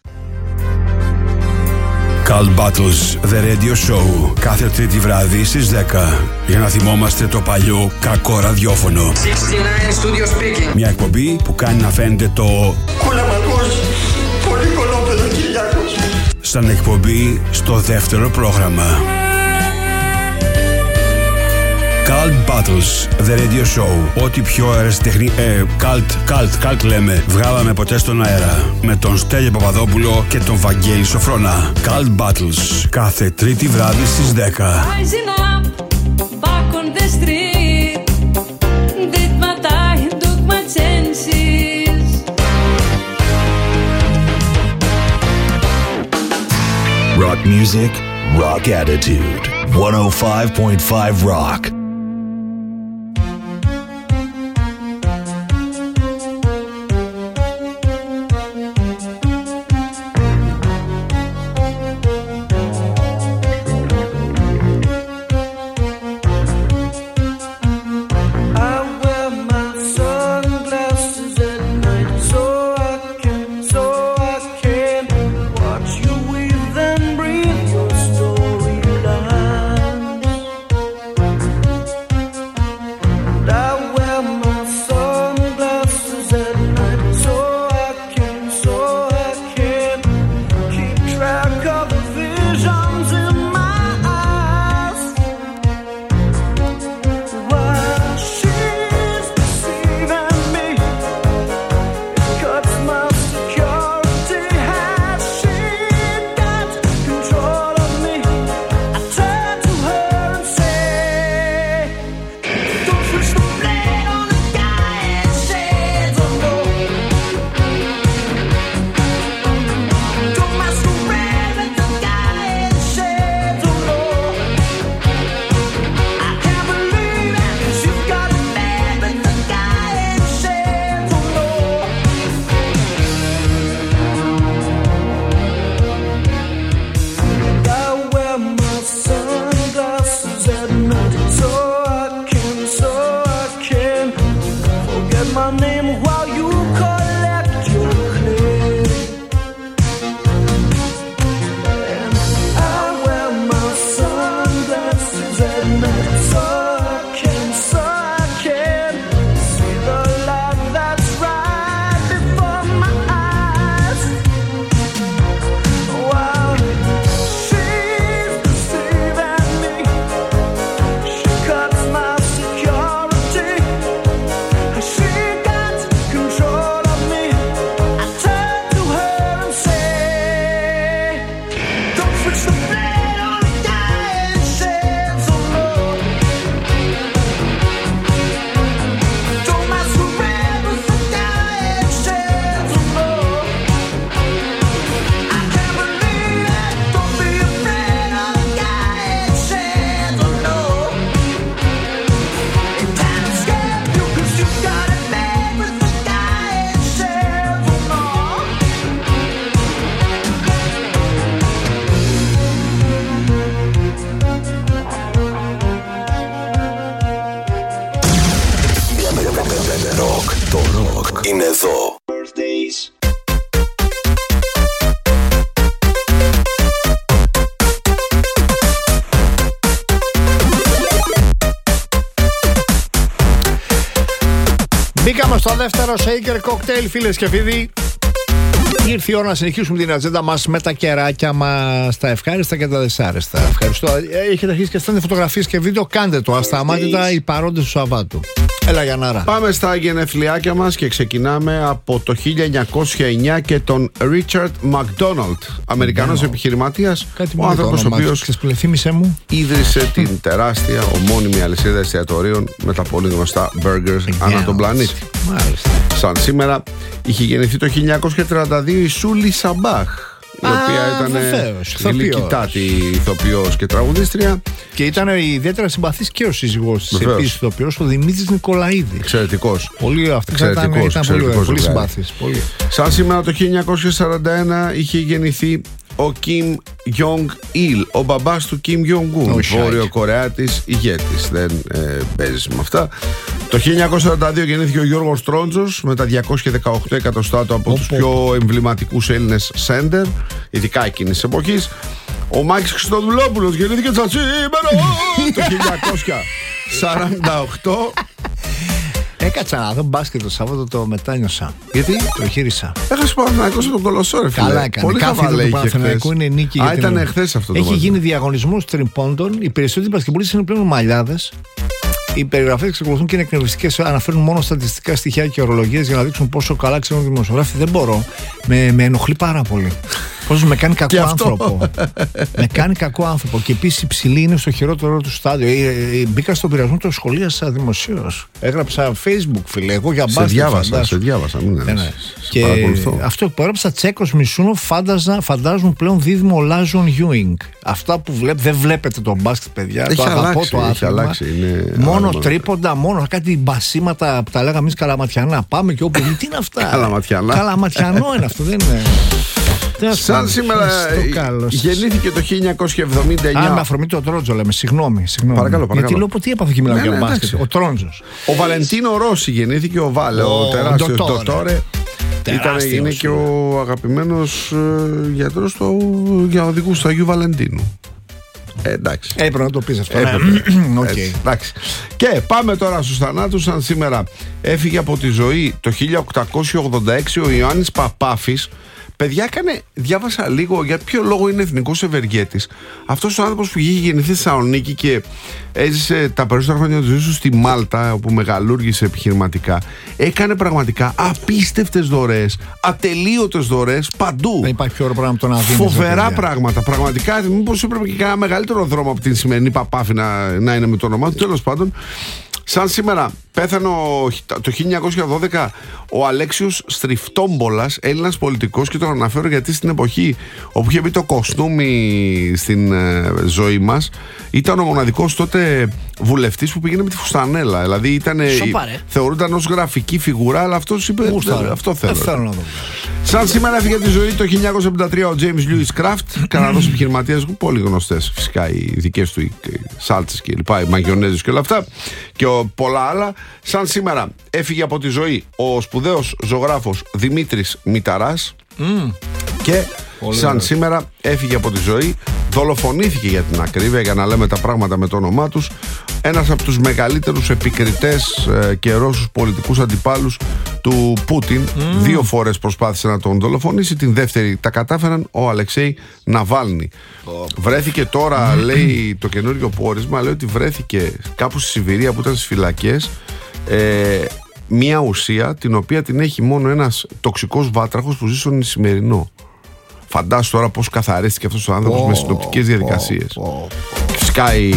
[SPEAKER 13] Cult Battles, The Radio Show. Κάθε τρίτη βράδυ στις δέκα. Για να θυμόμαστε το παλιό κακό ραδιόφωνο.
[SPEAKER 16] εξήντα εννέα Studio Speaking.
[SPEAKER 13] Μια εκπομπή που κάνει να φαίνεται το
[SPEAKER 16] κολαμακός, πολύ κολόπεδο Κυριάκος.
[SPEAKER 13] σαν εκπομπή στο δεύτερο πρόγραμμα. Cult Battles, The Radio Show. Ό,τι πιο αεραστεχνή... Ε, Cult, Cult, Cult λέμε. Βγάλαμε ποτέ στον αέρα. Με τον Στέλιο Παπαδόπουλο και τον Βαγγέλη Σοφρόνα. Cult Battles. Κάθε τρίτη βράδυ στις δέκα.
[SPEAKER 5] Rock music, rock attitude. εκατόν πέντε κόμμα πέντε Rock.
[SPEAKER 4] So I
[SPEAKER 2] Μπήκαμε στο δεύτερο Shaker Cocktail, φίλες και φίλοι. Ήρθε η ώρα να συνεχίσουμε την ατζέντα μας με τα κεράκια μας, τα ευχάριστα και τα δυσάρεστα. Ευχαριστώ. Έχετε αρχίσει και στέλνετε φωτογραφίες και βίντεο, κάντε το ασταμάτητα οι παρόντες του Σαββάτου. Έλα Γιαννάρα.
[SPEAKER 3] Πάμε στα γενεθλιάκια μας και ξεκινάμε από το χίλια εννιακόσια εννιά και τον Richard McDonald, Αμερικανός yeah. επιχειρηματίας.
[SPEAKER 2] Κάτι
[SPEAKER 3] ο άνθρωπος ο οποίος
[SPEAKER 2] μου.
[SPEAKER 3] ίδρυσε την τεράστια ομώνυμη αλυσίδα εστιατορίων με τα πολύ γνωστά burgers yeah. ανά τον πλανήτη.
[SPEAKER 2] Μάλιστα.
[SPEAKER 3] Σαν σήμερα είχε γεννηθεί το χίλια εννιακόσια τριάντα δύο η Σούλη Σαμπάχ, η οποία ήταν γλυκυτάτη ηθοποιός και τραγουδίστρια.
[SPEAKER 2] Και ήταν ιδιαίτερα συμπαθής και ο σύζυγός της επίσης ηθοποιός, ο Δημήτρης Νικολαίδη.
[SPEAKER 3] Εξαιρετικός.
[SPEAKER 2] Πολύ αυτός ήταν, ήταν πολύ, πολύ συμπαθής. Πολύ.
[SPEAKER 3] Σαν σήμερα το χίλια εννιακόσια σαράντα ένα είχε γεννηθεί ο Kim Jong-il, ο μπαμπάς του Kim Jong-un, Βόρειο Κορεάτης ηγέτης. Δεν ε, παίζει με αυτά. Το χίλια εννιακόσια σαράντα δύο γεννήθηκε ο Γιώργος Τρόντζος με τα διακόσια δεκαοκτώ εκατοστά του από τους πιο εμβληματικούς Έλληνες σέντερ, ειδικά εκείνης της εποχής. Ο Μάκης Χριστοδουλόπουλος γεννήθηκε σήμερα το χίλια εννιακόσια σαράντα οκτώ.
[SPEAKER 2] Έκατσα να δω μπάσκετ το Σάββατο, το μετάνιωσα.
[SPEAKER 3] Γιατί?
[SPEAKER 2] Το χείρισα.
[SPEAKER 3] Έχασε Παναθηναϊκό από τον Κολοσσό, ρε φίλε.
[SPEAKER 2] Καλά έκανε.
[SPEAKER 3] Πολύ
[SPEAKER 2] κάθε
[SPEAKER 3] χαβαλέ
[SPEAKER 2] του
[SPEAKER 3] είχε
[SPEAKER 2] Παναθηναϊκού είναι νίκη.
[SPEAKER 3] Α, ήταν εχθές αυτό το
[SPEAKER 2] Έχει
[SPEAKER 3] μάτι.
[SPEAKER 2] γίνει διαγωνισμός τριπώντων. Οι περισσότεροι μπασκετμπολίστες είναι πλέον μαλλιάδες. Οι περιγραφές εξακολουθούν και είναι εκνευριστικές. Αναφέρουν μόνο στατιστικά στοιχεία και ορολογίες για να δείξουν πόσο καλά ξέρουν οι δημοσιογράφοι. Δεν μπορώ. Με, με ενοχλεί πάρα πολύ. Πώς με κάνει κακό άνθρωπο. με κάνει κακό άνθρωπο. Και επίσης η ψηλή είναι στο χειρότερο του στάδιο. Μπήκα στον πειρασμό, το σχολίασα δημοσίως. Έγραψα Facebook, φίλε. Εγώ για μπάσκετ.
[SPEAKER 3] Σε διάβασα, σε διάβασα. Μην ναι, ναι.
[SPEAKER 2] Και αυτό που έγραψα, Τσέκος Μισούνο, φαντάζουν πλέον δίδυμο Λάζον Γιούινγκ. Αυτά που βλέπ, δεν βλέπετε τον μπάσκετ, παιδιά.
[SPEAKER 3] Έχει
[SPEAKER 2] το αγαπώ
[SPEAKER 3] αλλάξει,
[SPEAKER 2] το άθλημα. Μόνο άλλο, τρίποντα, μόνο κάτι μπασίματα που τα λέγαμε εμείς καλαματιανά. Πάμε και όπου. Τι είναι αυτά.
[SPEAKER 3] Καλαματιανά.
[SPEAKER 2] Καλαματιανό είναι αυτό, δεν είναι.
[SPEAKER 3] Σαν σήμερα γεννήθηκε το χίλια εννιακόσια εβδομήντα εννιά.
[SPEAKER 2] Α, με αφορμή το Τρόντζο λέμε, συγγνώμη. συγγνώμη.
[SPEAKER 3] Παρακαλώ, παρακαλώ.
[SPEAKER 2] Γιατί λέω πω τι έπαθε και μιλάω για μπάσκετ. Ο Τρόντζος.
[SPEAKER 3] Ο Βαλεντίνο Ρώση γεννήθηκε, ο Βάλε, ο τεράστιος ντοτόρε. Είναι και ο αγαπημένος γιατρός για οδηγούς του Αγίου Βαλεντίνου. Ε, εντάξει.
[SPEAKER 2] Έπρεπε να το πεις αυτό.
[SPEAKER 3] Okay. Εντάξει. Και πάμε τώρα στους θανάτους. Σαν σήμερα έφυγε από τη ζωή το χίλια οκτακόσια ογδόντα έξι ο Ιωάννης Παπάφης. Παιδιά, έκανε, διάβασα λίγο για ποιο λόγο είναι εθνικός ευεργέτης. Αυτός ο άνθρωπος που είχε γεννηθεί στη Θεσσαλονίκη και έζησε τα περισσότερα χρόνια της ζωής του στη Μάλτα, όπου μεγαλούργησε επιχειρηματικά, έκανε πραγματικά απίστευτες δωρεές, ατελείωτες δωρεές παντού.
[SPEAKER 2] Δεν υπάρχει πιο ωραίο πράγμα από το να δίνεις.
[SPEAKER 3] Φοβερά πράγματα. Πραγματικά, μήπως έπρεπε και κανένα μεγαλύτερο δρόμο από την σημερινή Παπάφη να, να είναι με το όνομά του. Τέλος πάντων. Σαν σήμερα πέθανε το χίλια εννιακόσια δώδεκα ο Αλέξιος Στριφτόμπολας, Έλληνας πολιτικός, και τον αναφέρω γιατί στην εποχή όπου είχε μπει το κοστούμι στην ε, ζωή μας ήταν ο μοναδικός τότε βουλευτής που πήγαινε με τη φουστανέλα. Δηλαδή ήταν, ε, θεωρούνταν ως γραφική φιγουρά, αλλά αυτός είπε
[SPEAKER 2] Ούσταρα.
[SPEAKER 3] αυτό θέλω.
[SPEAKER 2] θέλω να δω.
[SPEAKER 3] Σαν σήμερα έφυγε τη ζωή το χίλια εννιακόσια εβδομήντα τρία ο James Lewis Craft, Καναδός επιχειρηματίας, πολύ γνωστές φυσικά οι δικές του οι σάλτσες και λοιπά, οι μαγιονέζες και όλα αυτά και ο, πολλά άλλα. Σαν σήμερα έφυγε από τη ζωή ο σπουδαίος ζωγράφος Δημήτρης Μηταράς mm. και πολύ σαν ωραία. Σήμερα έφυγε από τη ζωή, δολοφονήθηκε για την ακρίβεια, για να λέμε τα πράγματα με το όνομά τους, ένας από τους μεγαλύτερους επικριτές ε, και Ρώσους πολιτικούς αντιπάλους του Πούτιν. Mm. Δύο φορές προσπάθησε να τον δολοφονήσει, την δεύτερη τα κατάφεραν, ο Αλεξέη Ναβάλνη. Oh. Βρέθηκε τώρα, mm. λέει το καινούργιο πόρισμα, λέει ότι βρέθηκε κάπου στη Σιβηρία που ήταν στις φυλακές ε, μια ουσία την οποία την έχει μόνο ένας τοξικός βάτραχος που ζει στον Ισημερινό. Φαντάσου τώρα πώς καθαρίστηκε αυτός ο άνθρωπος oh, με συνοπτικές διαδικασίες. Oh, oh, oh. Φυσικά η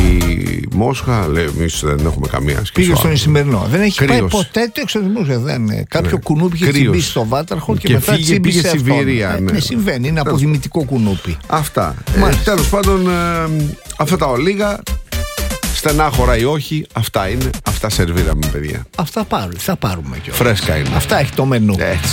[SPEAKER 3] Μόσχα λέει εμείς δεν έχουμε καμία σχέση.
[SPEAKER 2] Πήγε στον Ισημερινό. Δεν έχει Κρύος. Πάει ποτέ το εξωτερικό. Δεν. Κάποιο ναι. κουνούπι είχε τσιμπήσει στο βάτραχο και, και μετά
[SPEAKER 3] φύγε, πήγε στη Σιβηρία.
[SPEAKER 2] Ναι. Ναι, συμβαίνει. Είναι αποδημητικό κουνούπι.
[SPEAKER 3] Αυτά. Ε, τέλος πάντων, ε, αυτά τα ολίγα. Στενάχωρα ή όχι, αυτά είναι. Αυτά σερβίραμε, παιδιά.
[SPEAKER 2] Αυτά πάρουμε. Θα πάρουμε κιόλας.
[SPEAKER 3] Φρέσκα είναι.
[SPEAKER 2] Αυτά έχει το μενού.
[SPEAKER 3] Έτσι.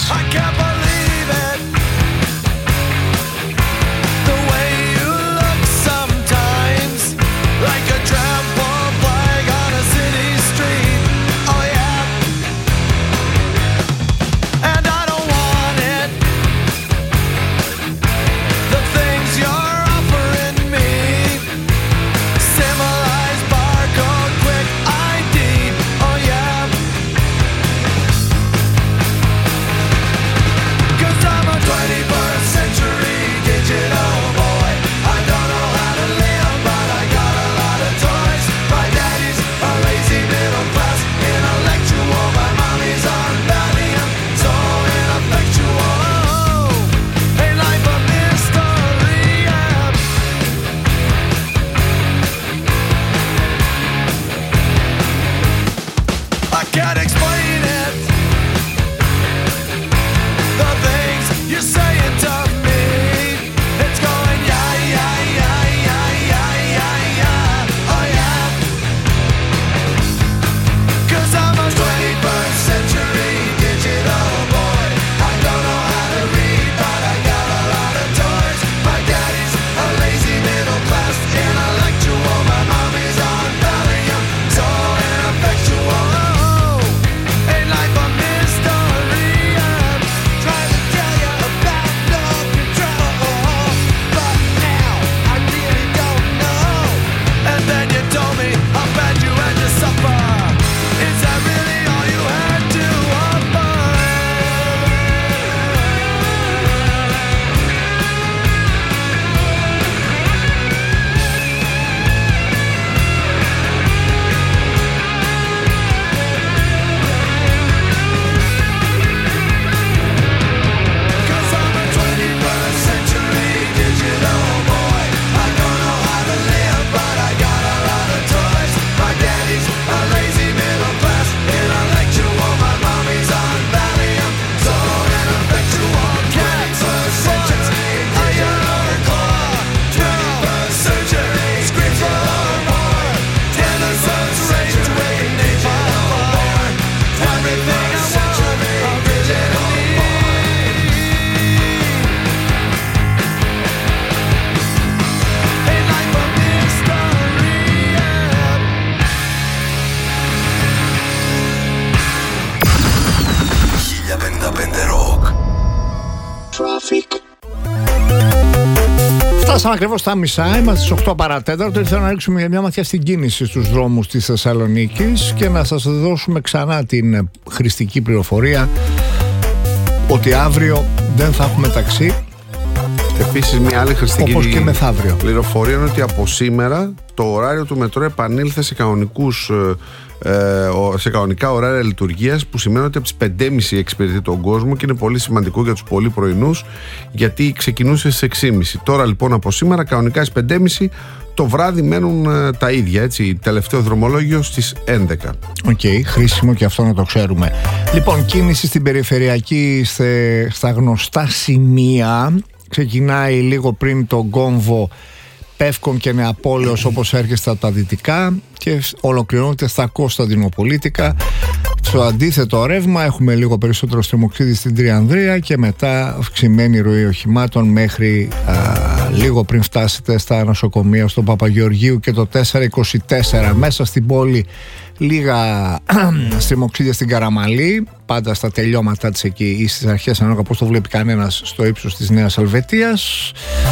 [SPEAKER 2] Φτάσαμε ακριβώς στα μισά, είμαστε στις οκτώ παρά τέταρτο. Ήρθα να ρίξουμε μια ματιά στην κίνηση στους δρόμους της Θεσσαλονίκης και να σας δώσουμε ξανά την χρηστική πληροφορία ότι αύριο δεν θα έχουμε ταξί.
[SPEAKER 3] Επίσης μια άλλη χρηστική
[SPEAKER 2] όπως και μεθαύριο
[SPEAKER 3] πληροφορία είναι ότι από σήμερα το ωράριο του μετρό επανήλθε σε κανονικούς σε κανονικά ωράρια λειτουργίας, που σημαίνει ότι από τις πέντε και μισή εξυπηρετεί τον κόσμο και είναι πολύ σημαντικό για τους πολύ πρωινούς, γιατί ξεκινούσε στις έξι και μισή. Τώρα λοιπόν από σήμερα κανονικά στις πέντε και μισή, το βράδυ μένουν τα ίδια, έτσι, τελευταίο δρομολόγιο στις έντεκα.
[SPEAKER 2] Οκ, okay, χρήσιμο και αυτό να το ξέρουμε. Λοιπόν, κίνηση στην περιφερειακή στε, στα γνωστά σημεία. Ξεκινάει λίγο πριν τον κόμβο Πεύκων και Νεαπόλεως, όπως έρχεστε από τα δυτικά, και ολοκληρώνεται στα Κωνσταντινοπολίτικα. Στο αντίθετο ρεύμα έχουμε λίγο περισσότερο στριμοξίδι στην Τριανδρία και μετά αυξημένη ροή οχημάτων μέχρι α, λίγο πριν φτάσετε στα νοσοκομεία στο Παπαγεωργίου και το τετρακόσια είκοσι τέσσερα. Μέσα στην πόλη λίγα στριμοξίδια στην Καραμαλή, πάντα στα τελειώματα της εκεί ή στις αρχές, ανάλογα πώς το βλέπει κανένας, στο ύψος της Νέας Ελβετίας.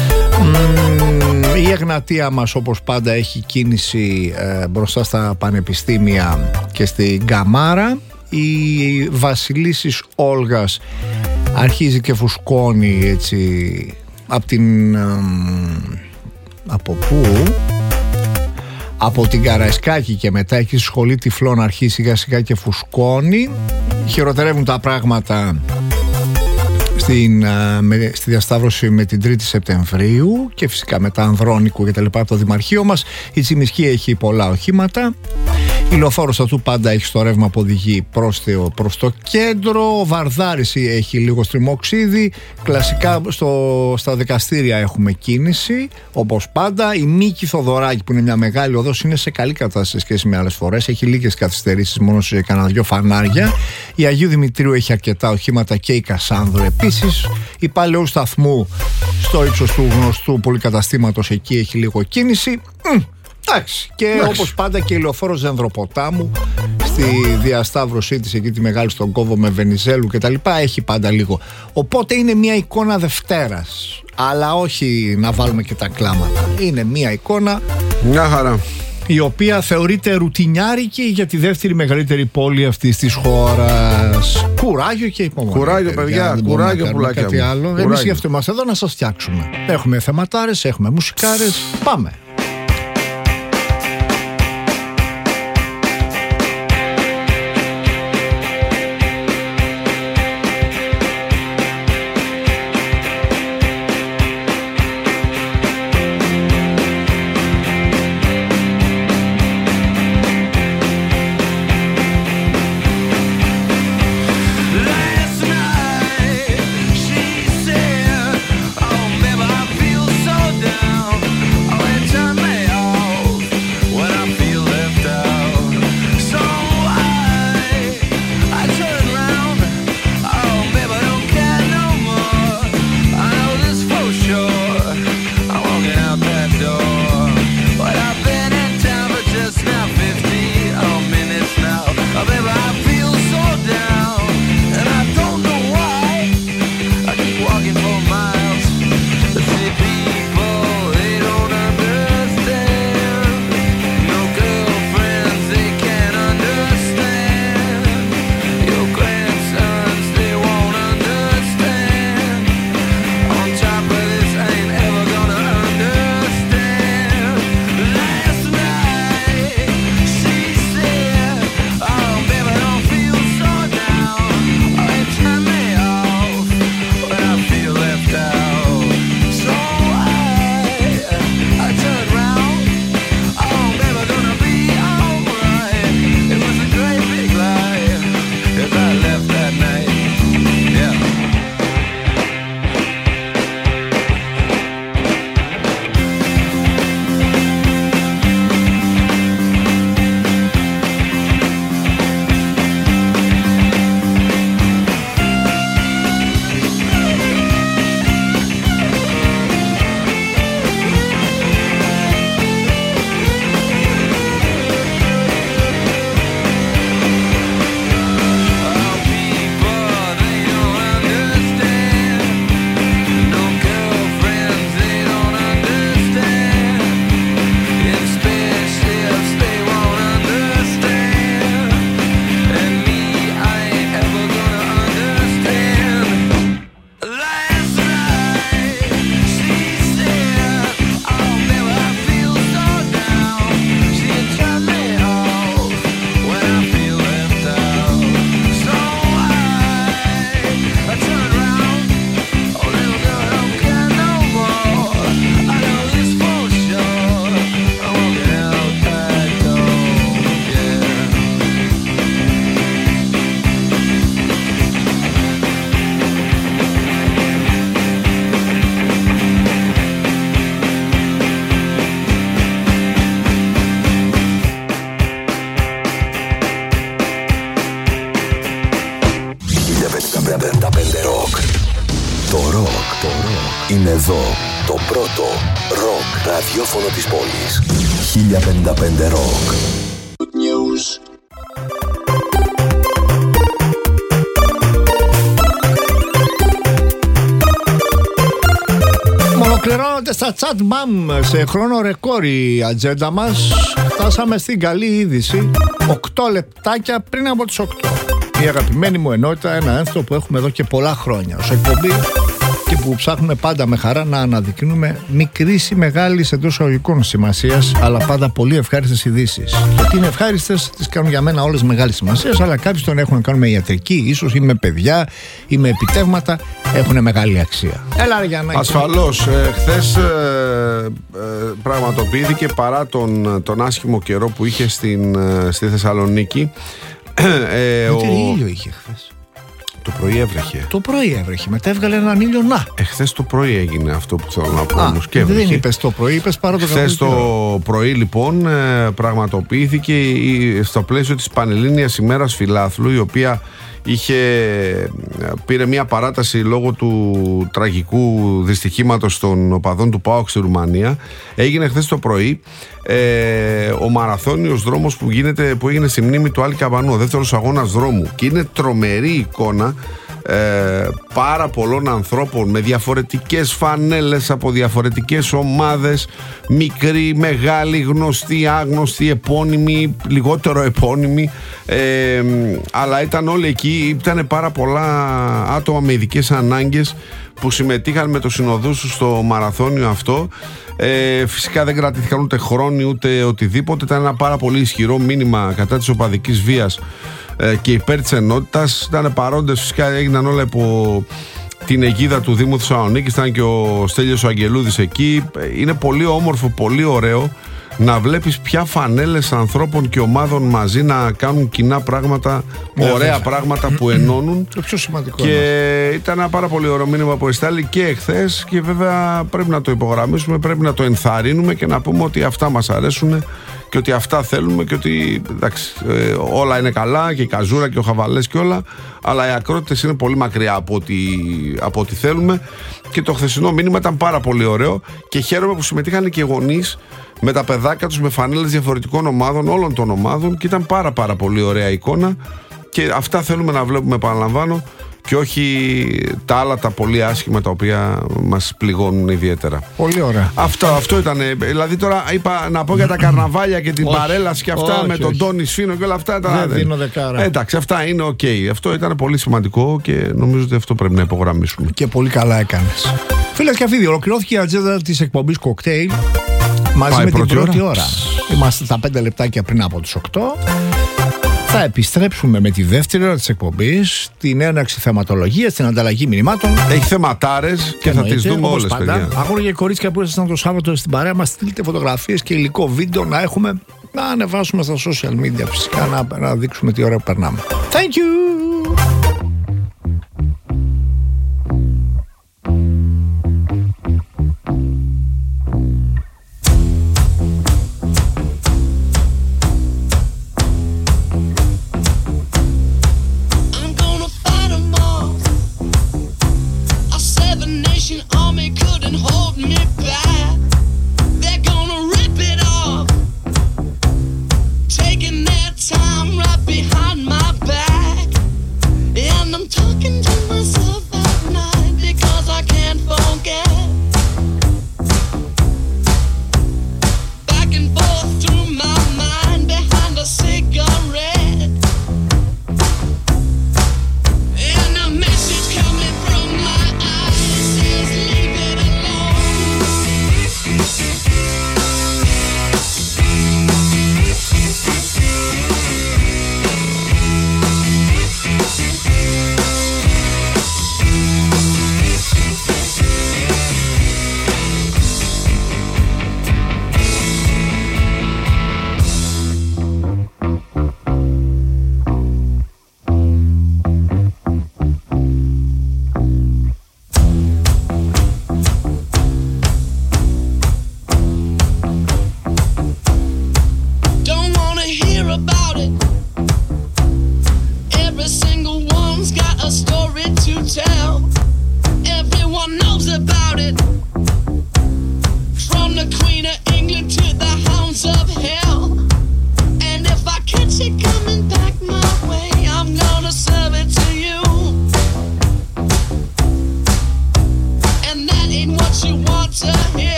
[SPEAKER 2] Η Εγνατία μας όπως πάντα έχει κίνηση ε, μπροστά στα πανεπιστήμια και στην Καμάρα. Η Βασιλίσσης Όλγας αρχίζει και φουσκώνει έτσι από την ε, από πού από την Καραϊσκάκη και μετά έχει σχολή Τυφλών, αρχίζει σιγά σιγά και φουσκώνει. Χειροτερεύουν τα πράγματα στην, με, στη διασταύρωση με την τρίτη Σεπτεμβρίου και φυσικά μετά Ανδρώνικου και τα λοιπά από το Δημαρχείο μας. Η Τσιμισκή έχει πολλά οχήματα. Η Λεωφόρος αυτού πάντα έχει στο ρεύμα που οδηγεί προς το, προς το κέντρο. Ο Βαρδάρης έχει λίγο στριμοξίδι. Κλασικά στο, στα δικαστήρια έχουμε κίνηση όπως πάντα. Η Μίκη Θοδωράκη, που είναι μια μεγάλη οδός, είναι σε καλή κατάσταση σχέση με άλλες φορές. Έχει λίγες καθυστερήσεις, μόνο σε κανένα δυο φανάρια. Η Αγίου Δημητρίου έχει αρκετά οχήματα και η Κασάνδρου επίσης. Η Παλαιού Σταθμού στο ύψος του γνωστού πολυκαταστήματος εκεί έχει λίγο κίνηση. Εντάξει. Και όπως πάντα και η Λεωφόρος Ζενδροποτάμου στη διασταύρωσή της εκεί τη μεγάλη στον κόβο με Βενιζέλου και τα λοιπά έχει πάντα λίγο. Οπότε είναι μια εικόνα Δευτέρας, αλλά όχι να βάλουμε και τα κλάματα. Είναι μια εικόνα
[SPEAKER 3] μια χαρά,
[SPEAKER 2] η οποία θεωρείται ρουτινιάρικη για τη δεύτερη μεγαλύτερη πόλη αυτής της χώρας. Κουράγιο και υπομονή.
[SPEAKER 3] Κουράγιο, παιδιά, παιδιά κουράγιο πουλάκια
[SPEAKER 2] κάτι άλλο. Εμείς γι' αυτό είμαστε εδώ να σας φτιάξουμε. Έχουμε θεματάρες, έχουμε μουσικάρες. Πάμε.
[SPEAKER 6] She said, oh, baby, I feel so down. Oh, it's
[SPEAKER 5] Εδώ το πρώτο ροκ ραδιόφωνο της πόλης. χίλια πενήντα πέντε Rock. Good news.
[SPEAKER 2] Ολοκληρώνονται στα chat bam σε χρόνο ρεκόρ η ατζέντα μας. Φτάσαμε στην καλή είδηση οκτώ λεπτάκια πριν από τις οκτώ. Η αγαπημένη μου ενότητα, ένα ένθετο που έχουμε εδώ και πολλά χρόνια ως εκπομπή και που ψάχνουμε πάντα με χαρά να αναδεικνύουμε μικρής ή μεγάλης εντός εισαγωγικών σημασίας, αλλά πάντα πολύ ευχάριστες ειδήσεις. Γιατί είναι ευχάριστες, τις κάνουν για μένα όλες μεγάλες σημασίες, αλλά κάποιοι τον έχουν να κάνουν με ιατρική, ίσως ή με παιδιά ή με επιτεύγματα, έχουν μεγάλη αξία. Έλα, Γιάννα.
[SPEAKER 3] Ασφαλώς. Ε, χθες ε, ε, πραγματοποιήθηκε παρά τον, τον άσχημο καιρό που είχε στην, ε, στη Θεσσαλονίκη.
[SPEAKER 2] Ε, ο... ήλιο είχε χθες.
[SPEAKER 3] Το πρωί έβρεχε.
[SPEAKER 2] Το πρωί έβρεχε, μετά έβγαλε έναν ήλιο. Να.
[SPEAKER 3] Εχθές το πρωί έγινε αυτό που θέλω να πω.
[SPEAKER 2] Α,
[SPEAKER 3] όμως και
[SPEAKER 2] δεν είπες το πρωί, είπες παρά το
[SPEAKER 3] Χθες το πρωί λοιπόν πραγματοποιήθηκε στο πλαίσιο της Πανελλήνιας ημέρας φιλάθλου, η οποία είχε, πήρε μια παράταση λόγω του τραγικού δυστυχήματος των οπαδών του ΠΑΟΚ στη Ρουμανία. Έγινε χθες το πρωί ε, ο μαραθώνιος δρόμος που, γίνεται, που έγινε στη μνήμη του Άλη Καμπανού, ο δεύτερος αγώνας δρόμου, και είναι τρομερή εικόνα ε, πάρα πολλών ανθρώπων με διαφορετικές φανέλες από διαφορετικές ομάδες, μικροί, μεγάλοι, γνωστοί, άγνωστοι, επώνυμοι, λιγότερο επώνυμοι, ε, αλλά ήταν όλοι εκεί. Ήταν πάρα πολλά άτομα με ειδικές ανάγκες που συμμετείχαν με τους συνοδούς τους στο μαραθώνιο αυτό. Ε, φυσικά δεν κρατήθηκαν ούτε χρόνοι ούτε οτιδήποτε. Ήταν ένα πάρα πολύ ισχυρό μήνυμα κατά της οπαδικής βίας ε, και υπέρ της ενότητας. Ήταν παρόντες, φυσικά έγιναν όλα υπό την αιγίδα του Δήμου Θεσσαλονίκης. Ήταν και ο Στέλιος ο Αγγελούδης εκεί. Είναι πολύ όμορφο, πολύ ωραίο να βλέπεις πια φανέλες ανθρώπων και ομάδων μαζί να κάνουν κοινά πράγματα, ωραία βέβαια. πράγματα που ενώνουν.
[SPEAKER 2] Το πιο σημαντικό.
[SPEAKER 3] Και είναι. Ήταν ένα πάρα πολύ ωραίο μήνυμα που εστάλει και εχθές, και βέβαια πρέπει να το υπογραμμίσουμε, πρέπει να το ενθαρρύνουμε και να πούμε ότι αυτά μας αρέσουν και ότι αυτά θέλουμε και ότι εντάξει, ε, όλα είναι καλά και η καζούρα και ο χαβαλές και όλα, αλλά οι ακρότητες είναι πολύ μακριά από ό,τι, από ό,τι θέλουμε. Και το χθεσινό μήνυμα ήταν πάρα πολύ ωραίο και χαίρομαι που συμμετείχαν και οι γονείς με τα παιδάκια τους με φανέλες διαφορετικών ομάδων, όλων των ομάδων, και ήταν πάρα πάρα πολύ ωραία εικόνα και αυτά θέλουμε να βλέπουμε, επαναλαμβάνω, και όχι τα άλλα τα πολύ άσχημα τα οποία μας πληγώνουν ιδιαίτερα.
[SPEAKER 2] Πολύ ωραία.
[SPEAKER 3] Αυτό, αυτό ήταν. Δηλαδή τώρα είπα να πω για τα καρναβάλια και την όχι, παρέλαση και αυτά όχι, με όχι. τον Τόνι Σφίνο και όλα αυτά.
[SPEAKER 2] Δεν, δεν δίνω δεκάρα.
[SPEAKER 3] Εντάξει, αυτά είναι οκ. Okay. Αυτό ήταν πολύ σημαντικό και νομίζω ότι αυτό πρέπει να υπογραμμίσουμε.
[SPEAKER 2] Και πολύ καλά έκανες. Φίλες και φίλοι, ολοκληρώθηκε η ατζέντα της εκπομπής Cocktail μαζί Πάει με την πρώτη ώρα. ώρα. Είμαστε τα πέντε λεπτάκια πριν από τις οκτώ. Θα επιστρέψουμε με τη δεύτερη ώρα της εκπομπής, την έναρξη θεματολογίας, την ανταλλαγή μηνυμάτων.
[SPEAKER 3] Έχει θεματάρες και θα τις δούμε όλες, παιδιά.
[SPEAKER 2] Αγόρια και κορίτσια που ήσασταν το Σάββατο στην παρέα μας, στείλτε φωτογραφίες και υλικό βίντεο να έχουμε, να ανεβάσουμε στα social media φυσικά, να, να δείξουμε τι ώρα που περνάμε. Thank you!
[SPEAKER 6] Army couldn't hold me back.